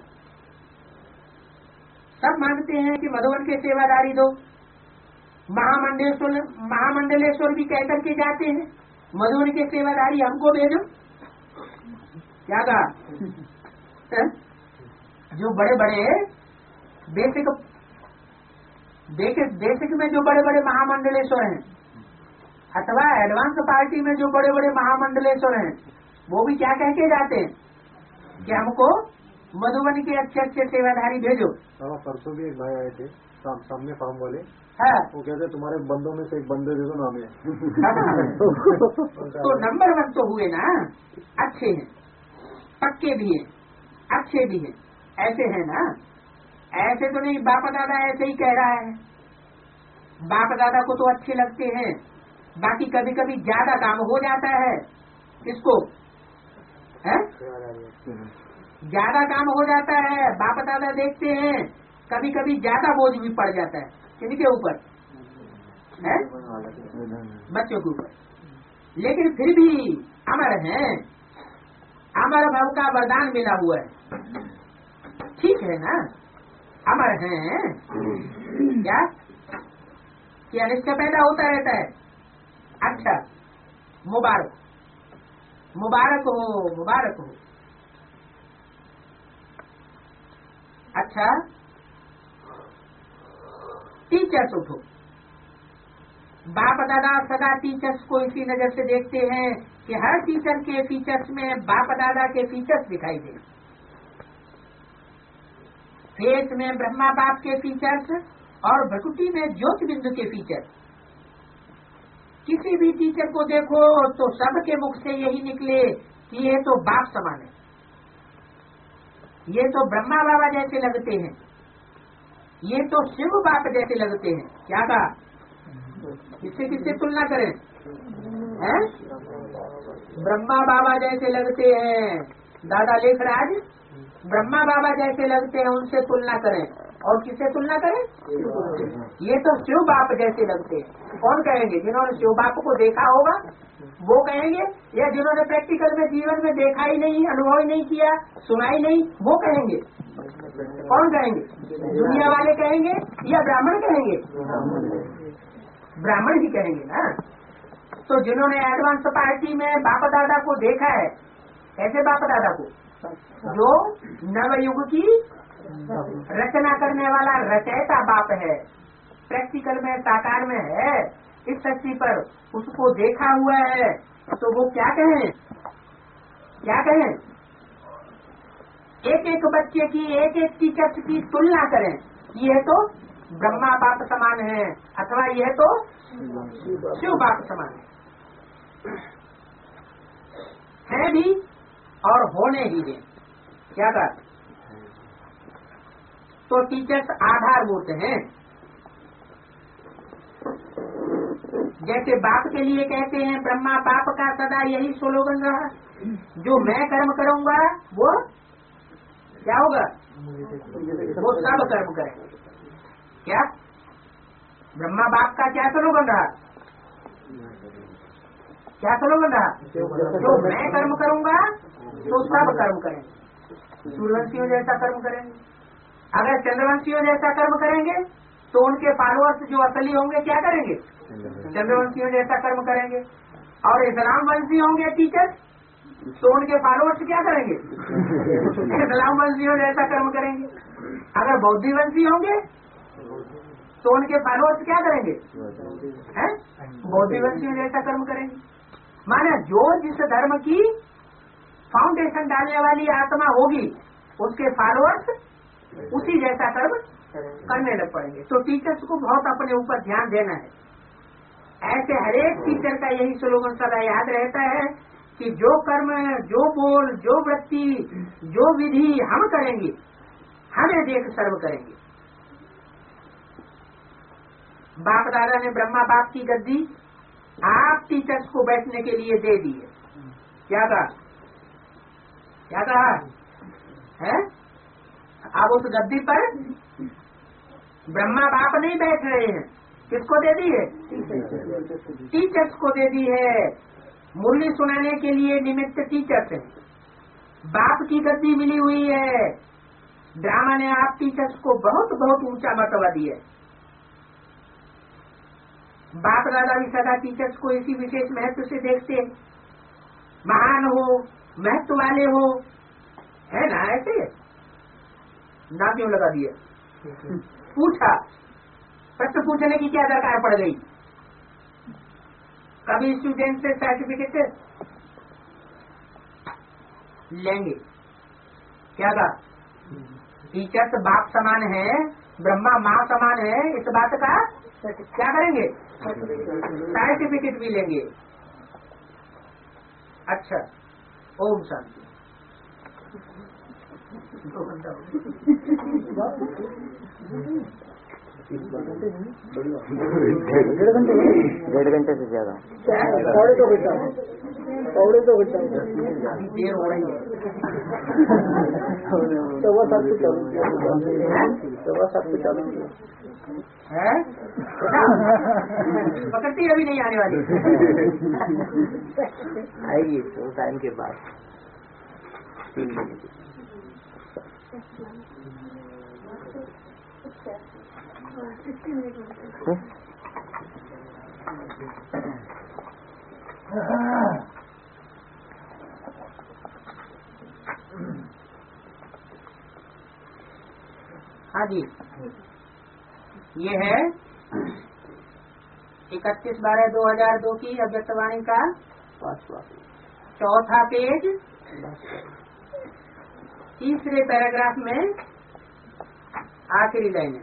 Speaker 1: सब मानते हैं कि मधुबन के सेवादारी दो। महामंडलेश्वर महामंडलेश्वर भी कहकर के जाते हैं मधुबन के सेवादारी हमको भेजो। क्या कहा? जो बड़े बड़े बेसिक बेसिक में जो बड़े बड़े महामंडलेश्वर हैं, अथवा एडवांस पार्टी में जो बड़े बड़े महामंडलेश्वर हैं, वो भी क्या कह के जाते हैं कि हमको मधुबन के अच्छे अच्छे सेवाधारी भेजो।
Speaker 2: परसों भी एक भाई आए थे सामने फार्म वाले,
Speaker 1: हाँ,
Speaker 2: वो कहते तुम्हारे बंदों में से एक बंदे दे दो नाम है।
Speaker 1: तो नंबर वन तो हुए ना, अच्छे हैं, पक्के भी हैं, अच्छे भी हैं, ऐसे हैं ना। ऐसे तो नहीं बाप दादा ऐसे ही कह रहा है, बाप दादा को तो अच्छे लगते हैं, बाकी कभी कभी ज्यादा काम हो जाता है। किसको है? ज्यादा काम हो जाता है, बाप दादा देखते हैं कभी कभी ज्यादा बोझ भी पड़ जाता है। किनके ऊपर है? बच्चों के ऊपर। लेकिन फिर भी अमर हैं, अमर भव का वरदान मिला हुआ है, ठीक है ना। अमर हैं क्या कि अनिष्ट पैदा होता रहता है। अच्छा, मुबारक मुबारक हो, मुबारक हो। अच्छा, टीचर्स उठो। बाप दादा सदा टीचर्स को इसी नजर से देखते हैं कि हर टीचर के फीचर्स में बाप दादा के फीचर्स दिखाई दे। फेस में ब्रह्मा बाप के फीचर्स और भ्रकुटी में ज्योति बिंदु के फीचर्स। किसी भी टीचर को देखो तो सबके मुख से यही निकले कि ये तो बाप समान है, ये तो ब्रह्मा बाबा जैसे लगते हैं, ये तो शिव बाप जैसे लगते हैं। क्या कहा? किससे किससे तुलना करें? हैं? ब्रह्मा बाबा जैसे लगते हैं, दादा लेखराज ब्रह्मा बाबा जैसे लगते हैं, उनसे तुलना करें। और किससे तुलना करें? ये तो शिव बाप जैसे लगते हैं। कौन कहेंगे? जिन्होंने शिव बाप को देखा होगा वो कहेंगे, या जिन्होंने प्रैक्टिकल में जीवन में देखा ही नहीं, अनुभव ही नहीं किया, सुना ही नहीं, वो कहेंगे। कौन कहेंगे? दुनिया वाले कहेंगे या ब्राह्मण कहेंगे? ब्राह्मण ही कहेंगे ना। तो जिन्होंने एडवांस पार्टी में बाप दादा को देखा है, ऐसे बाप दादा को जो नवयुग की रचना करने वाला रचयिता बाप है, प्रैक्टिकल में साकार में है, इस सच्ची पर उसको देखा हुआ है, तो वो क्या कहें? क्या कहें? एक एक बच्चे की, एक एक टीचर की तुलना करें। यह तो ब्रह्मा बाप समान है, अथवा यह तो शिव बाप समान है, है भी और होने ही दे। क्या बात? तो टीचर्स आधारभूत हैं। जैसे बाप के लिए कहते हैं, ब्रह्मा बाप का सदा यही स्लोगन रहा, जो मैं कर्म करूंगा वो क्या होगा? वो सब कर्म करेंगे। क्या ब्रह्मा बाप का क्या स्लोगन रहा? क्या स्लोगन रहा? जो मैं कर्म करूंगा तो सब कर्म करेंगे। सूर्यवंशियों जैसा कर्म करेंगे। अगर चंद्रवंशियों जैसा कर्म करेंगे तो उनके फॉलोअर्स जो असली होंगे क्या करेंगे? चंद्रवंशियों जैसा कर्म करेंगे। और इस्लाम वंशी होंगे टीचर तो उनके फॉलोअर्स क्या करेंगे? इस्लाम वंशियों जैसा कर्म करेंगे। अगर बौद्धि वंशी होंगे तो उनके फॉलोअर्स क्या करेंगे? हैं? बौद्धि वंशियों जैसा कर्म करेंगे। माने जो जिस धर्म की फाउंडेशन डालने वाली आत्मा होगी उसके फॉलोअर्स उसी जैसा कर्म करने लग पड़ेंगे। तो टीचर्स को बहुत अपने ऊपर ध्यान देना है। ऐसे हरेक टीचर का यही स्लोगन सदा याद रहता है कि जो कर्म, जो बोल, जो वृत्ति, जो विधि हम करेंगे, हमें देख सर्व करेंगे। बाप दादा ने ब्रह्मा बाप की गद्दी आप टीचर्स को बैठने के लिए दे दी है। क्या कहा? क्या कहा है? अब उस गद्दी पर ब्रह्मा बाप नहीं बैठ रहे हैं, किसको दे दी है? टीचर्स को दे दी है। मुरली सुनाने के लिए निमित्त टीचर्स है। बाप की गद्दी मिली हुई है। ड्रामा ने आप टीचर्स को बहुत बहुत ऊंचा मर्तबा दिया है। बाप दादा भी सदा टीचर्स को इसी विशेष महत्व से देखते हैं, महान हो, महत्व वाले हो, है ना? ऐसे ना क्यों लगा दिया? पूछा, प्रश्न पूछने की क्या दरकार पड़ गई? कभी स्टूडेंट से सर्टिफिकेट लेंगे? क्या कहा? टीचर तो बाप समान है, ब्रह्मा माँ समान है, इस बात का क्या करेंगे? सर्टिफिकेट भी लेंगे। अच्छा, ओम शांति। दो घंटा
Speaker 3: डेढ़ घंटे से ज्यादा,
Speaker 2: साढ़े दो घंटा साढ़े दो घंटा
Speaker 1: देर हो रही है।
Speaker 2: सवा सात से चालू सवा सात से चालू
Speaker 1: है? पकड़ती अभी नहीं आने वाली।
Speaker 3: आएगी तो टाइम के बाद।
Speaker 1: हाँ जी, ये है इकतीस बारह दो हजार दो की अव्यक्तवाणी का चौथा पेज, तीसरे पैराग्राफ में आखिरी लाइन है।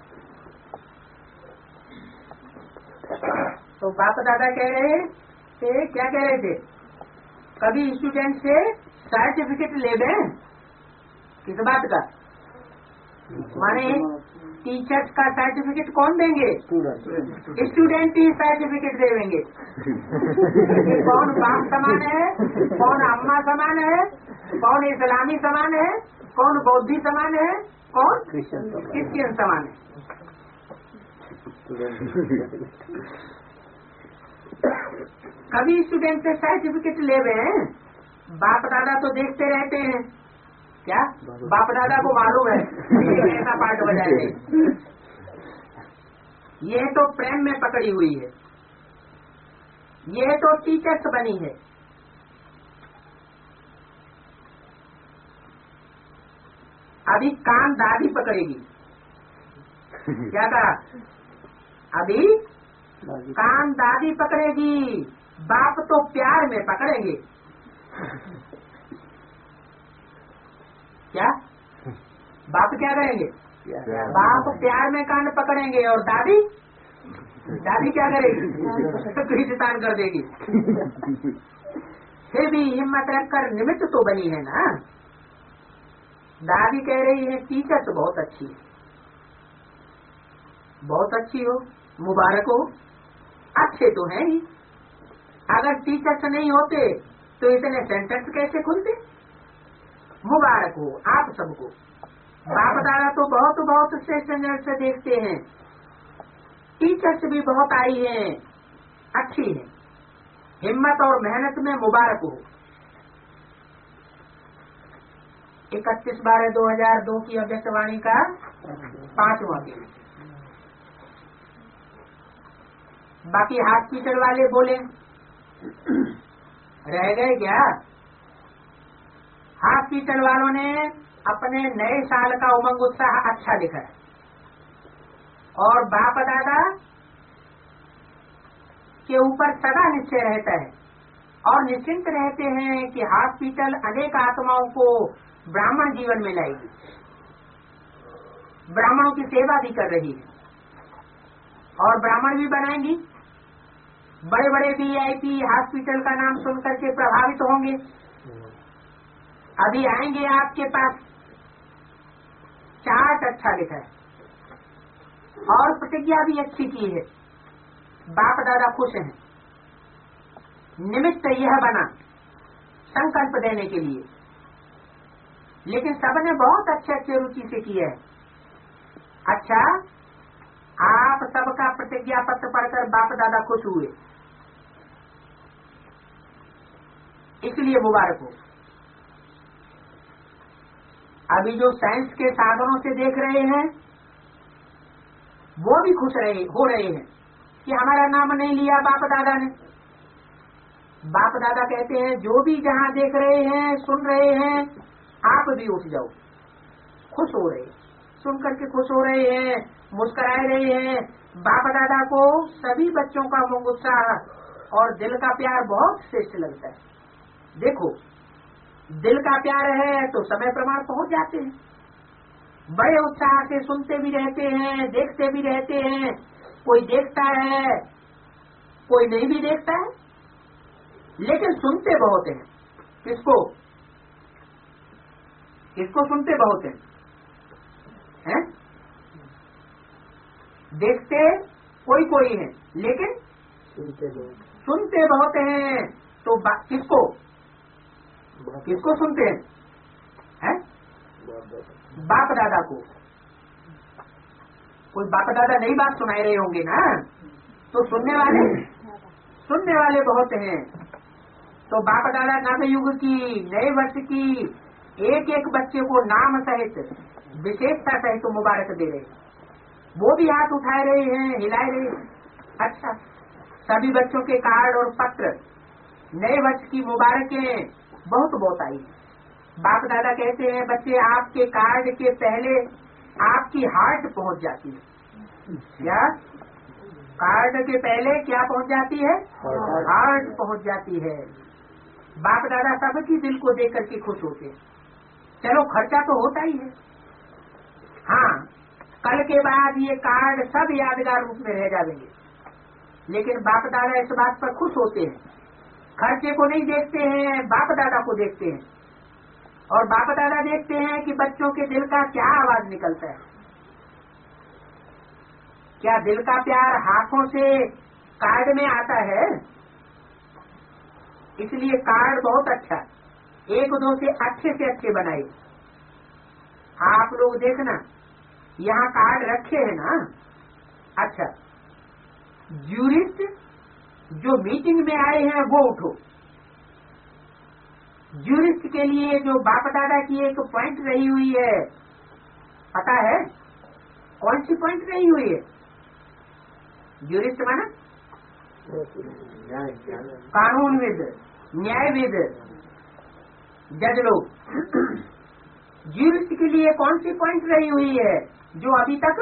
Speaker 1: तो बाप दादा कह रहे थे, क्या कह रहे थे? कभी स्टूडेंट से सर्टिफिकेट ले दें, किस बात का? माने टीचर्स का सर्टिफिकेट कौन देंगे? स्टूडेंट ही सर्टिफिकेट देंगे। कौन बाप समान है, कौन अम्मा समान है, कौन इस्लामी समान है, कौन बौद्धि समान है, कौन क्रिश्चियन समान है। कभी स्टूडेंट से सर्टिफिकेट ले रहे हैं, बाप दादा तो देखते रहते हैं। क्या बाप दादा को मालूम है कैसा पार्ट बजाए? ये तो प्रेम में पकड़ी हुई है, ये तो टीचर्स बनी है। अभी कान दादी पकड़ेगी। क्या कहा? अभी कान दादी पकड़ेगी, बाप तो प्यार में पकड़ेंगे। क्या बाप क्या करेंगे? बाप प्यार में कान पकड़ेंगे और दादी दादी क्या करेगी? कृष्ण कर देगी। फिर भी हिम्मत रखकर निमित्त तो बनी है ना। दादी कह रही है टीचर तो बहुत अच्छी है, बहुत अच्छी हो, मुबारक हो। अच्छे तो हैं ही, अगर टीचर्स नहीं होते तो इतने सेंटर्स कैसे खुलते? मुबारक हो आप सबको। बाप दादा तो बहुत बहुत से चैनल से देखते हैं, टीचर्स भी बहुत आई हैं, अच्छी है, हिम्मत और मेहनत में मुबारक हो। इकतीस बारह दो हजार दो की अव्यक्तवाणी का पांचवा पेज। बाकी हॉस्पिटल वाले बोले रह गए क्या? हॉस्पिटल वालों ने अपने नए साल का उमंग उत्साह अच्छा दिखा है, और बाप दादा के ऊपर सदा निश्चय रहता है और निश्चिंत रहते हैं कि हॉस्पिटल अनेक आत्माओं को ब्राह्मण जीवन में लाएगी, ब्राह्मणों की सेवा भी कर रही है और ब्राह्मण भी बनाएंगी। बड़े बड़े वीआईपी हॉस्पिटल का नाम सुनकर के प्रभावित होंगे। अभी आएंगे आपके पास, चार्ट अच्छा लिखा है और प्रतिज्ञा भी अच्छी की है, बाप दादा खुश हैं। निमित्त यह बना संकल्प देने के लिए, लेकिन सबने बहुत अच्छे अच्छे रुचि से किया है। अच्छा, आप सबका प्रतिज्ञा पत्र पढ़कर बाप दादा खुश हुए, इसलिए मुबारक हो। अभी जो साइंस के साधनों से देख रहे हैं वो भी खुश रहे हो रहे हैं कि हमारा नाम नहीं लिया बाप दादा ने। बाप दादा कहते हैं जो भी जहाँ देख रहे हैं सुन रहे हैं आप भी उठ जाओ। खुश हो रहे, सुन करके खुश हो रहे हैं, मुस्कुरा रहे हैं। बाप दादा को सभी बच्चों का मुंह उत्साह और दिल का प्यार बहुत श्रेष्ठ लगता है। देखो, दिल का प्यार है तो समय प्रमाण पहुंच जाते हैं, बड़े उत्साह से सुनते भी रहते हैं, देखते भी रहते हैं। कोई देखता है, कोई नहीं भी देखता है, लेकिन सुनते बहुत हैं। किसको किसको सुनते बहुत हैं, हैं? देखते कोई कोई है, लेकिन सुनते बहुत हैं। तो किसको किसको सुनते हैं, हैं? बाप दादा को। कोई बाप दादा नई बात सुनाए रहे होंगे ना, तो सुनने वाले सुनने वाले बहुत हैं। तो बाप दादा नव युग की, नए वर्ष की एक एक बच्चे को नाम सहित विशेषता सहित तो मुबारक दे रहे। वो भी हाथ उठाए रहे हैं, हिलाए रहे हैं। अच्छा, सभी बच्चों के कार्ड और पत्र, नए वर्ष की मुबारकें बहुत बहुत आई। बाप दादा कहते हैं बच्चे आपके कार्ड के पहले आपकी हार्ट पहुंच जाती है। क्या कार्ड के पहले क्या पहुंच जाती है? हार्ट पहुंच जाती है। बाप दादा सबकी दिल को देख करके खुश होते हैं। चलो, खर्चा तो होता ही है। हाँ, कल के बाद ये कार्ड सब यादगार रूप में रह जाएंगे, लेकिन बाप दादा इस बात पर खुश होते हैं। खर्चे को नहीं देखते हैं, बाप दादा को देखते हैं। और बाप दादा देखते हैं कि बच्चों के दिल का क्या आवाज निकलता है। क्या दिल का प्यार हाथों से कार्ड में आता है? इसलिए कार्ड बहुत अच्छा, एक दो से अच्छे से अच्छे बनाए। आप लोग देखना, यहाँ कार्ड रखे हैं ना। अच्छा, ज्यूरिस्ट जो मीटिंग में आए हैं वो उठो। ज्यूरिस्ट के लिए जो बाप दादा की एक पॉइंट रही हुई है, पता है कौन सी पॉइंट रही हुई है? ज्यूरिस्ट माना कानूनविद, न्यायविद, जज लोग। ज्यूरिस्ट के लिए कौन सी पॉइंट रही हुई है जो अभी तक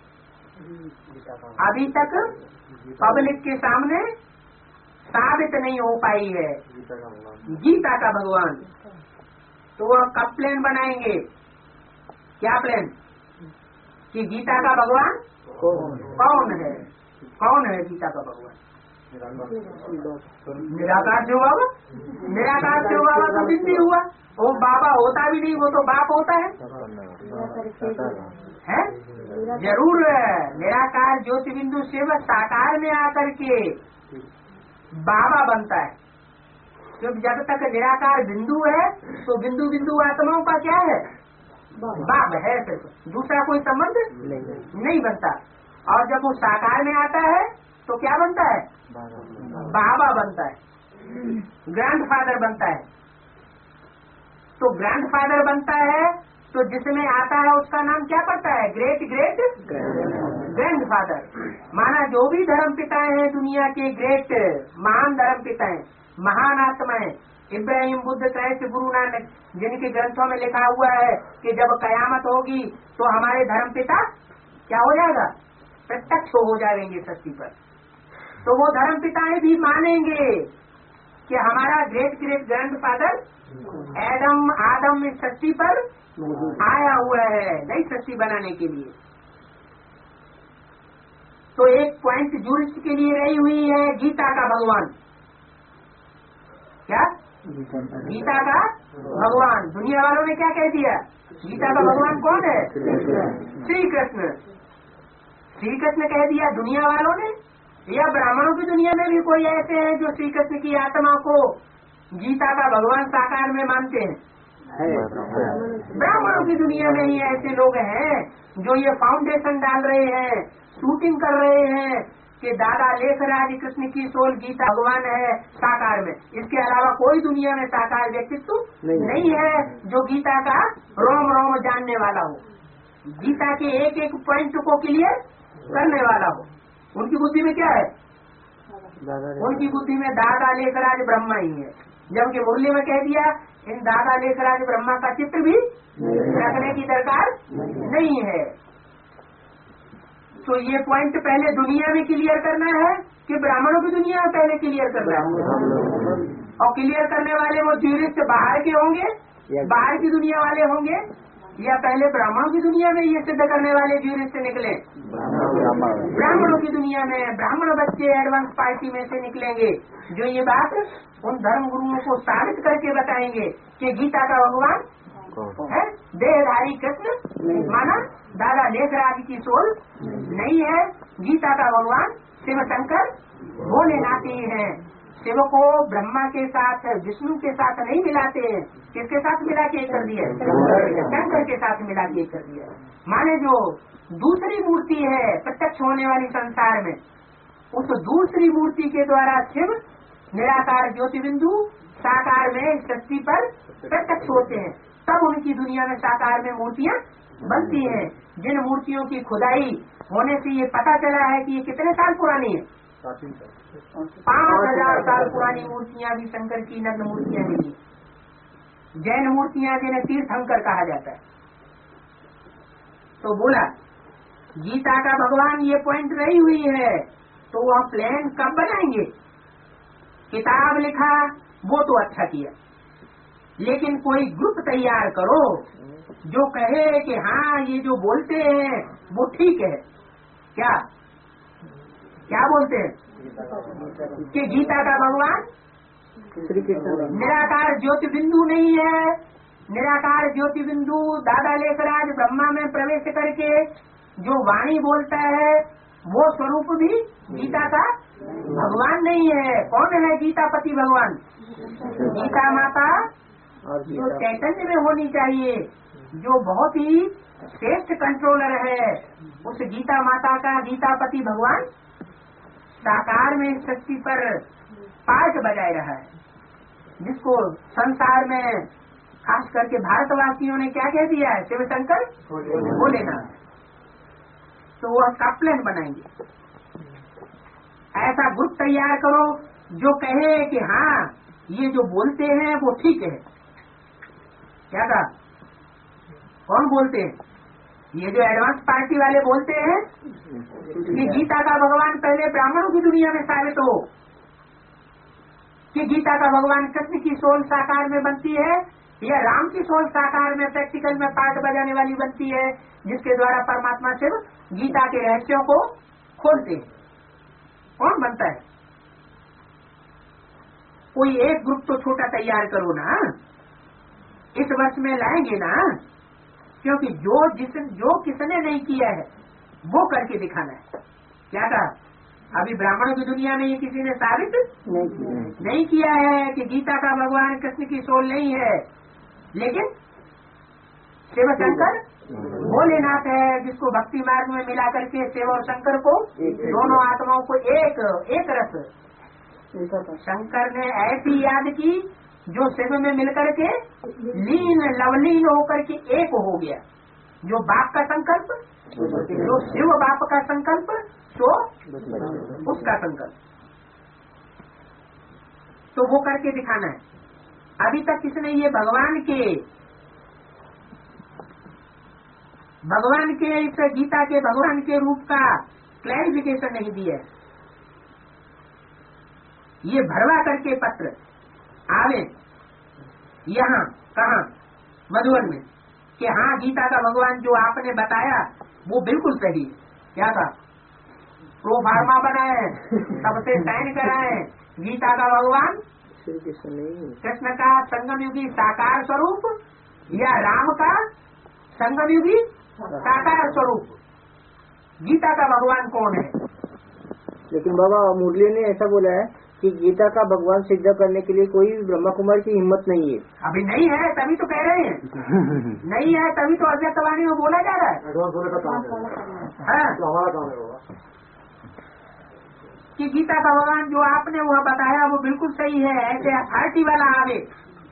Speaker 1: अभी तक पब्लिक के सामने साबित नहीं हो पाई है? गीता का भगवान। तो वह कब प्लान बनाएंगे? क्या प्लान? कि गीता का भगवान कौन है? कौन है गीता का भगवान? निराकार जो बाबा, निराकार जो बाबा तो बिंदी हुआ। वो बाबा होता भी नहीं, वो तो बाप होता है, है? जरूर निराकार ज्योति बिंदु शिव साकार में आकर के बाबा बनता है। क्योंकि जब तक निराकार बिंदु है तो बिंदु बिंदु आत्माओं का क्या है? बाप है, सिर्फ दूसरा कोई संबंध नहीं बनता। और जब वो साकार में आता है तो क्या बनता है? बाबा बनता है, ग्रैंडफादर बनता है। तो ग्रैंडफादर बनता है तो जिसमें आता है उसका नाम क्या पड़ता है? Great great grandfather. माना जो भी धर्म पिता हैं दुनिया के, ग्रेट महान धर्म पिता हैं, महान आत्माएं, इब्राहिम, बुद्ध, क्राइस्ट, गुरु नानक, जिनके ग्रंथों में लिखा हुआ है कि जब कयामत होगी तो हमारे धर्म पिता क्या हो जाएगा? प्रत्यक्ष हो जाएंगे सृष्टि पर। तो वो धर्म पिताएं भी मानेंगे कि हमारा ग्रेट ग्रेट ग्रैंडफादर एडम आदम इस सृष्टि पर आया हुआ है नई सृष्टि बनाने के लिए। तो एक पॉइंट जूरिस्ट के लिए रही हुई है गीता का भगवान। क्या गीता का भगवान? दुनिया वालों ने क्या कह दिया? गीता का भगवान कौन है? श्री कृष्ण। श्री कृष्ण कह दिया दुनिया वालों ने, या ब्राह्मणों की दुनिया में भी कोई ऐसे हैं जो श्री कृष्ण की आत्मा को गीता का भगवान साकार में मानते हैं? ब्राह्मणों की दुनिया में ही ऐसे लोग हैं जो ये फाउंडेशन डाल रहे हैं, शूटिंग कर रहे हैं कि दादा लेखराज कृष्ण की सोल गीता भगवान है साकार में। इसके अलावा कोई दुनिया में साकार व्यक्तित्व नहीं, नहीं है जो गीता का रोम रोम जानने वाला हो, गीता के एक एक पॉइंट को क्लियर करने वाला हो। उनकी बुद्धि में क्या है? उनकी बुद्धि में दादा लेखराज ब्रह्मा ही है, जबकि मुरली में कह दिया इन दादा लेखराज ब्रह्मा का चित्र भी रखने की दरकार नहीं है। तो ये पॉइंट पहले दुनिया में क्लियर करना है कि ब्राह्मणों की दुनिया में पहले क्लियर करना है? और क्लियर करने वाले वो ज्यूरिस्ट बाहर के होंगे, बाहर की दुनिया वाले होंगे, या पहले ब्राह्मणों की दुनिया में ये सिद्ध करने वाले ज्यूरिस्ट निकले? ब्राह्मणों की दुनिया में ब्राह्मण बच्चे एडवांस पार्टी में से निकलेंगे जो ये बात उन धर्म गुरुओं को साबित करके बताएंगे कि गीता का भगवान है देहधारी कृष्ण माना दादा लेखराज की सोल नहीं है। गीता का भगवान शिव शंकर भोलेनाथ ही है। शिव को ब्रह्मा के साथ विष्णु के साथ नहीं मिलाते हैं, किसके साथ मिला के कर दिया? शंकर के साथ मिला के कर दिया। माने जो दूसरी मूर्ति है प्रत्यक्ष होने वाली संसार में, उस दूसरी मूर्ति के द्वारा शिव निराकार ज्योति बिंदु साकार में सृष्टि पर प्रत्यक्ष होते हैं, तब उनकी दुनिया में साकार में मूर्तियाँ बनती हैं। जिन मूर्तियों की खुदाई होने से ये पता चला है कि ये कितने साल पुरानी है, पाँच हजार साल पुरानी मूर्तियाँ भी शंकर की नग्न मूर्तियाँ मिली। जैन मूर्तियाँ जिन्हें तीर्थंकर कहा जाता है। तो बोला गीता का भगवान ये पॉइंट रही हुई है, तो वह प्लान कब बनाएंगे? किताब लिखा वो तो अच्छा किया, लेकिन कोई ग्रुप तैयार करो जो कहे कि हाँ ये जो बोलते हैं वो ठीक है। क्या क्या बोलते हैं कि गीता का भगवान निराकार ज्योति बिंदु नहीं है। निराकार ज्योति बिंदु दादा लेखराज ब्रह्मा में प्रवेश करके जो वाणी बोलता है वो स्वरूप भी गीता का भगवान नहीं है। कौन है गीतापति भगवान? गीता माता जो चैतन्य में होनी चाहिए, जो बहुत ही श्रेष्ठ कंट्रोलर है, उस गीता माता का गीतापति भगवान साकार में सृष्टि पर पार्ट बजाय रहा है, जिसको संसार में खास करके भारतवासियों ने क्या कह दिया है? शिव शंकर भोलेनाथ। तो वह कपलन बनाएंगे। ऐसा ग्रुप तैयार करो जो कहे कि हाँ ये जो बोलते हैं वो ठीक है। क्या कहा? कौन बोलते हैं? ये जो एडवांस पार्टी वाले बोलते हैं कि गीता का भगवान पहले ब्राह्मणों की दुनिया में साबित हो, कि गीता का भगवान कृष्ण की सोल साकार में बनती है या राम की सोल साकार में प्रैक्टिकल में पार्ट बजाने वाली बनती है, जिसके द्वारा परमात्मा शिव गीता के रहस्यों को खोलते हैं। कौन बनता है? कोई एक ग्रुप तो छोटा तैयार करो ना, इस वर्ष में लाएंगे ना, क्योंकि जो जिस जो किसने नहीं किया है वो करके दिखाना है। क्या कहा? अभी ब्राह्मणों की दुनिया में ये किसी ने साबित नहीं किया, नहीं किया है कि गीता का भगवान कृष्ण की सोल नहीं है, लेकिन शिव शंकर भोलेनाथ है, जिसको भक्ति मार्ग में मिला करके शिव और शंकर को दोनों आत्माओं को एक एक रस शंकर ने ऐसी याद की जो शिव में मिलकर के लीन लवलीन होकर के एक हो गया। जो बाप का संकल्प, जो शिव बाप का संकल्प, तो उसका संकल्प, तो वो करके दिखाना है। अभी तक किसने ये भगवान के भगवान के इस गीता के भगवान के रूप का क्लैरिफिकेशन नहीं दिया। ये भरवा करके पत्र आवे यहाँ कहाँ मधुबन में कि हाँ गीता का भगवान जो आपने बताया वो बिल्कुल सही। क्या था? प्रो फार्मा बनाए, सबसे साइन कराए। गीता का भगवान
Speaker 3: श्री कृष्ण नहीं।
Speaker 1: कृष्ण का संगम युगी साकार स्वरूप या राम का संगम युगी साकार स्वरूप? गीता का भगवान कौन है?
Speaker 3: लेकिन बाबा मुरली ने ऐसा बोला है कि गीता का भगवान सिद्ध करने के लिए कोई ब्रह्मा कुमार की हिम्मत नहीं है।
Speaker 1: अभी नहीं है तभी तो कह रहे हैं, नहीं है तभी तो अव्यक्त वाणी में बोला जा रहा है।
Speaker 2: एडवांस होने का काम है,
Speaker 1: हाँ,
Speaker 2: तो हमारा काम है बाबा।
Speaker 1: कि गीता का भगवान जो आपने वह बताया वो बिल्कुल सही है, ऐसे अथॉरिटी वाला आवे।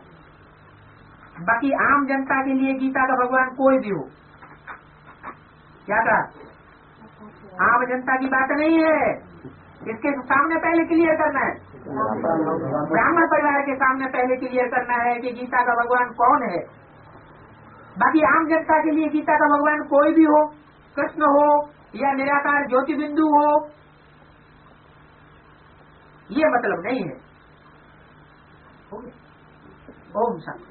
Speaker 1: बाकी आम जनता के लिए गीता का भगवान कोई भी हो, क्या कहा, आम जनता की बात नहीं है। इसके सामने पहले क्लियर करना है, ब्राह्मण परिवार के सामने पहले क्लियर करना है कि गीता का भगवान कौन है। बाकी आम जनता के लिए गीता का भगवान कोई भी हो, कृष्ण हो या निराकार ज्योति बिंदु हो, ये मतलब नहीं है। ओम शांति।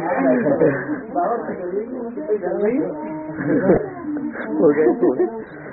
Speaker 3: हो गए।